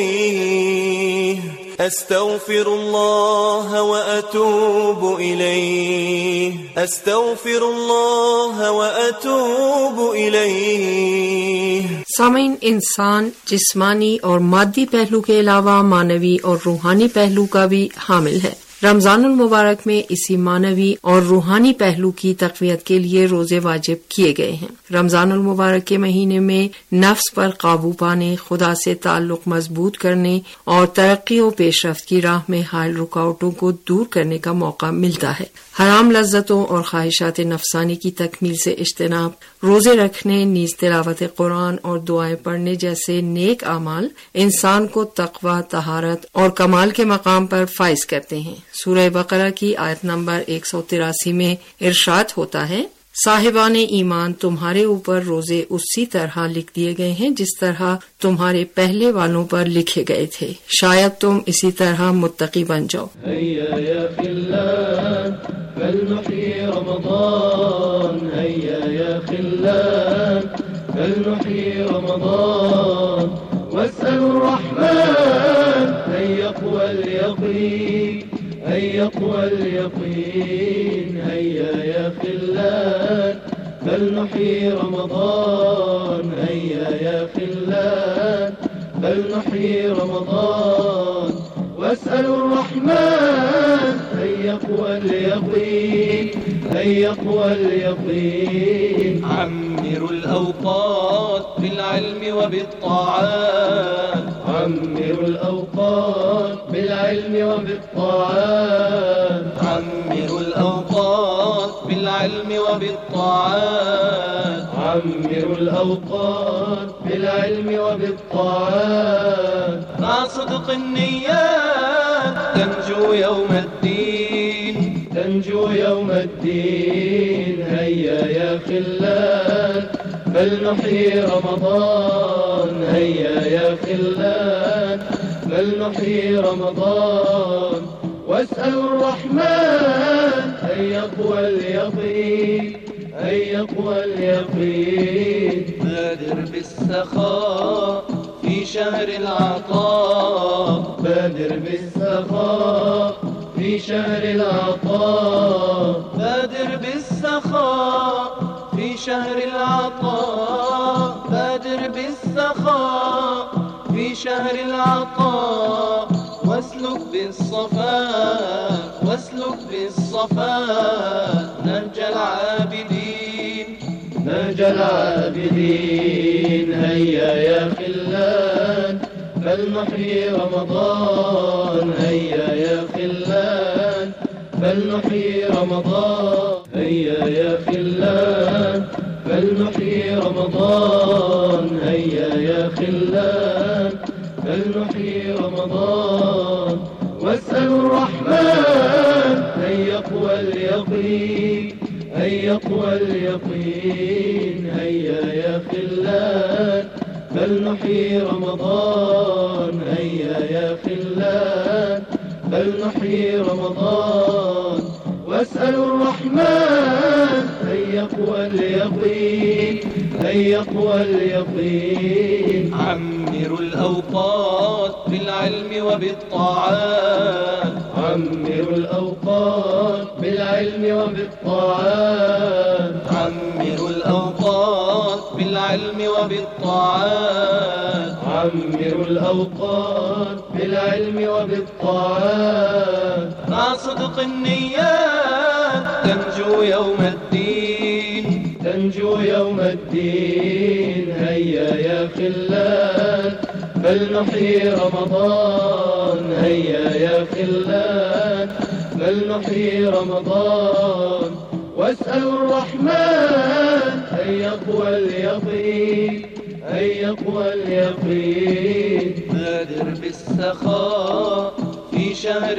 الیہ، استغفر اللہ واتوب الیہ، استغفر اللہ واتوب الیہ۔ سامعین، انسان جسمانی اور مادی پہلو کے علاوہ معنوی اور روحانی پہلو کا بھی حامل ہے۔ رمضان المبارک میں اسی معنوی اور روحانی پہلو کی تقویت کے لیے روزے واجب کیے گئے ہیں۔ رمضان المبارک کے مہینے میں نفس پر قابو پانے، خدا سے تعلق مضبوط کرنے اور ترقی و پیش رفت کی راہ میں حائل رکاوٹوں کو دور کرنے کا موقع ملتا ہے۔ حرام لذتوں اور خواہشات نفسانی کی تکمیل سے اجتناب، روزے رکھنے، نیز تلاوت قرآن اور دعائیں پڑھنے جیسے نیک اعمال انسان کو تقوی، طہارت اور کمال کے مقام پر فائز کرتے ہیں۔ سورہ بقرہ کی آیت نمبر 183 میں ارشاد ہوتا ہے، صاحبان ایمان تمہارے اوپر روزے اسی طرح لکھ دیے گئے ہیں جس طرح تمہارے پہلے والوں پر لکھے گئے تھے، شاید تم اسی طرح متقی بن جاؤ۔ فلنحيي رمضان، هيا يا خلان فلنحيي رمضان، واسألوا الرحمن أن يقوى اليقين، أن يقوى اليقين، هيا يا خلان فلنحيي رمضان، هيا يا خلان فلنحيي رمضان، واسألوا الرحمن أن يقوى اليقين، أن يقوى اليقين، عمي عمروا الأوقات بالعلم وبالطاعات، عمروا الأوقات بالعلم وبالطاعات، عمروا الأوقات بالعلم وبالطاعات، عمروا الأوقات بالعلم وبالطاعات. مع صدق النيات تنجو يوم الدين، تنجو يوم الدين. هيا يا خلان فلنحيي رمضان، هيا يا خلان فلنحيي رمضان. واسألوا الرحمن أن يقوى اليقين، أن يقوى اليقين. بادر بالسخاء في شهر العطاء، بادر بالسخاء في شهر العطاء، بادر بالسخاء في شهر العطاء، بادر بالسخاء في شهر العطاء. واسلك بالصفاء، واسلك بالصفاء نهج العابدين، نهج العابدين. هيا يا خلان فلنحيي رمضان، هيا يا خلان فلنحيي رمضان، هيا يا خلان فلنحيي رمضان، هيا يا خلان فلنحيي رمضان. واسألوا الرحمن أن يقوى اليقين، أن يقوى اليقين. هيا يا خلان فلنحيي رمضان، هيا يا خلان فلنحيي رمضان. واسألوا الرحمن أن يقوى اليقين، أن يقوى اليقين. عمروا الأوقات بالعلم وبالطاعات، عمروا الأوقات بالعلم وبالطاعات، عمروا الأوقات بالعلم وبالطاعات، عمروا الأوقات بالعلم وبالطاعات. مع صدق النيات تنجو يوم الدين، تنجو يوم الدين. هيا يا خلان فلنحيي رمضان، هيا يا خلان فلنحيي رمضان. واسألوا الرحمن أن يقوى اليقين، أن يقوى اليقين. بادر بالسخاء في شهر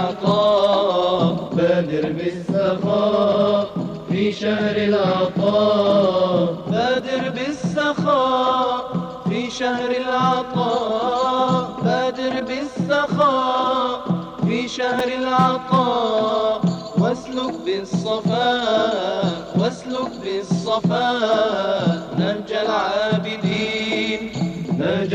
العطاء، بادر بالسخاء في شهر العطاء، بادر بالسخاء في شهر العطاء، بادر بالسخاء في شهر العطاء. واسلك بالصفاء، واسلك بالصفاء نهج العابدين، نهج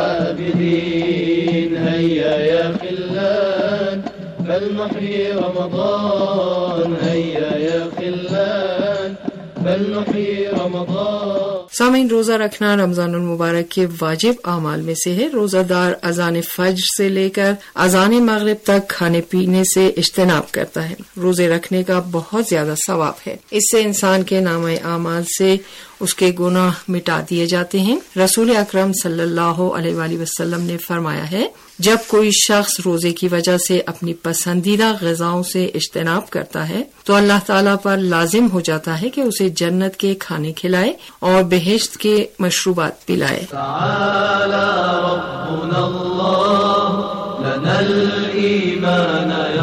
العابدين. هيا يا خلان فلنحيي رمضان، هيا يا خلان فلنحيي رمضان. सामीन, रोजा रखना रमजानुल मुबारक के वाजिब आमाल में से है। रोजादार अजान फज्र से लेकर अजान मगरिब तक खाने पीने से इज्तनाब करता है। रोजे रखने का बहुत ज्यादा सवाब है। इससे इंसान के नामे आमाल से उसके गुनाह मिटा दिए जाते हैं। रसूल अकरम सल्लल्लाहु अलैहि वसल्लम ने फरमाया है, जब कोई शख्स रोजे की वजह से अपनी पसंदीदा ग़िज़ाओं से इज्तनाब करता है तो अल्लाह ताला पर लाजिम हो जाता है कि उसे जन्नत के खाने खिलाए और बेहिश्त के मशरूबात पिलाए। ताला रब्बुना अल्लाह लनल ईमान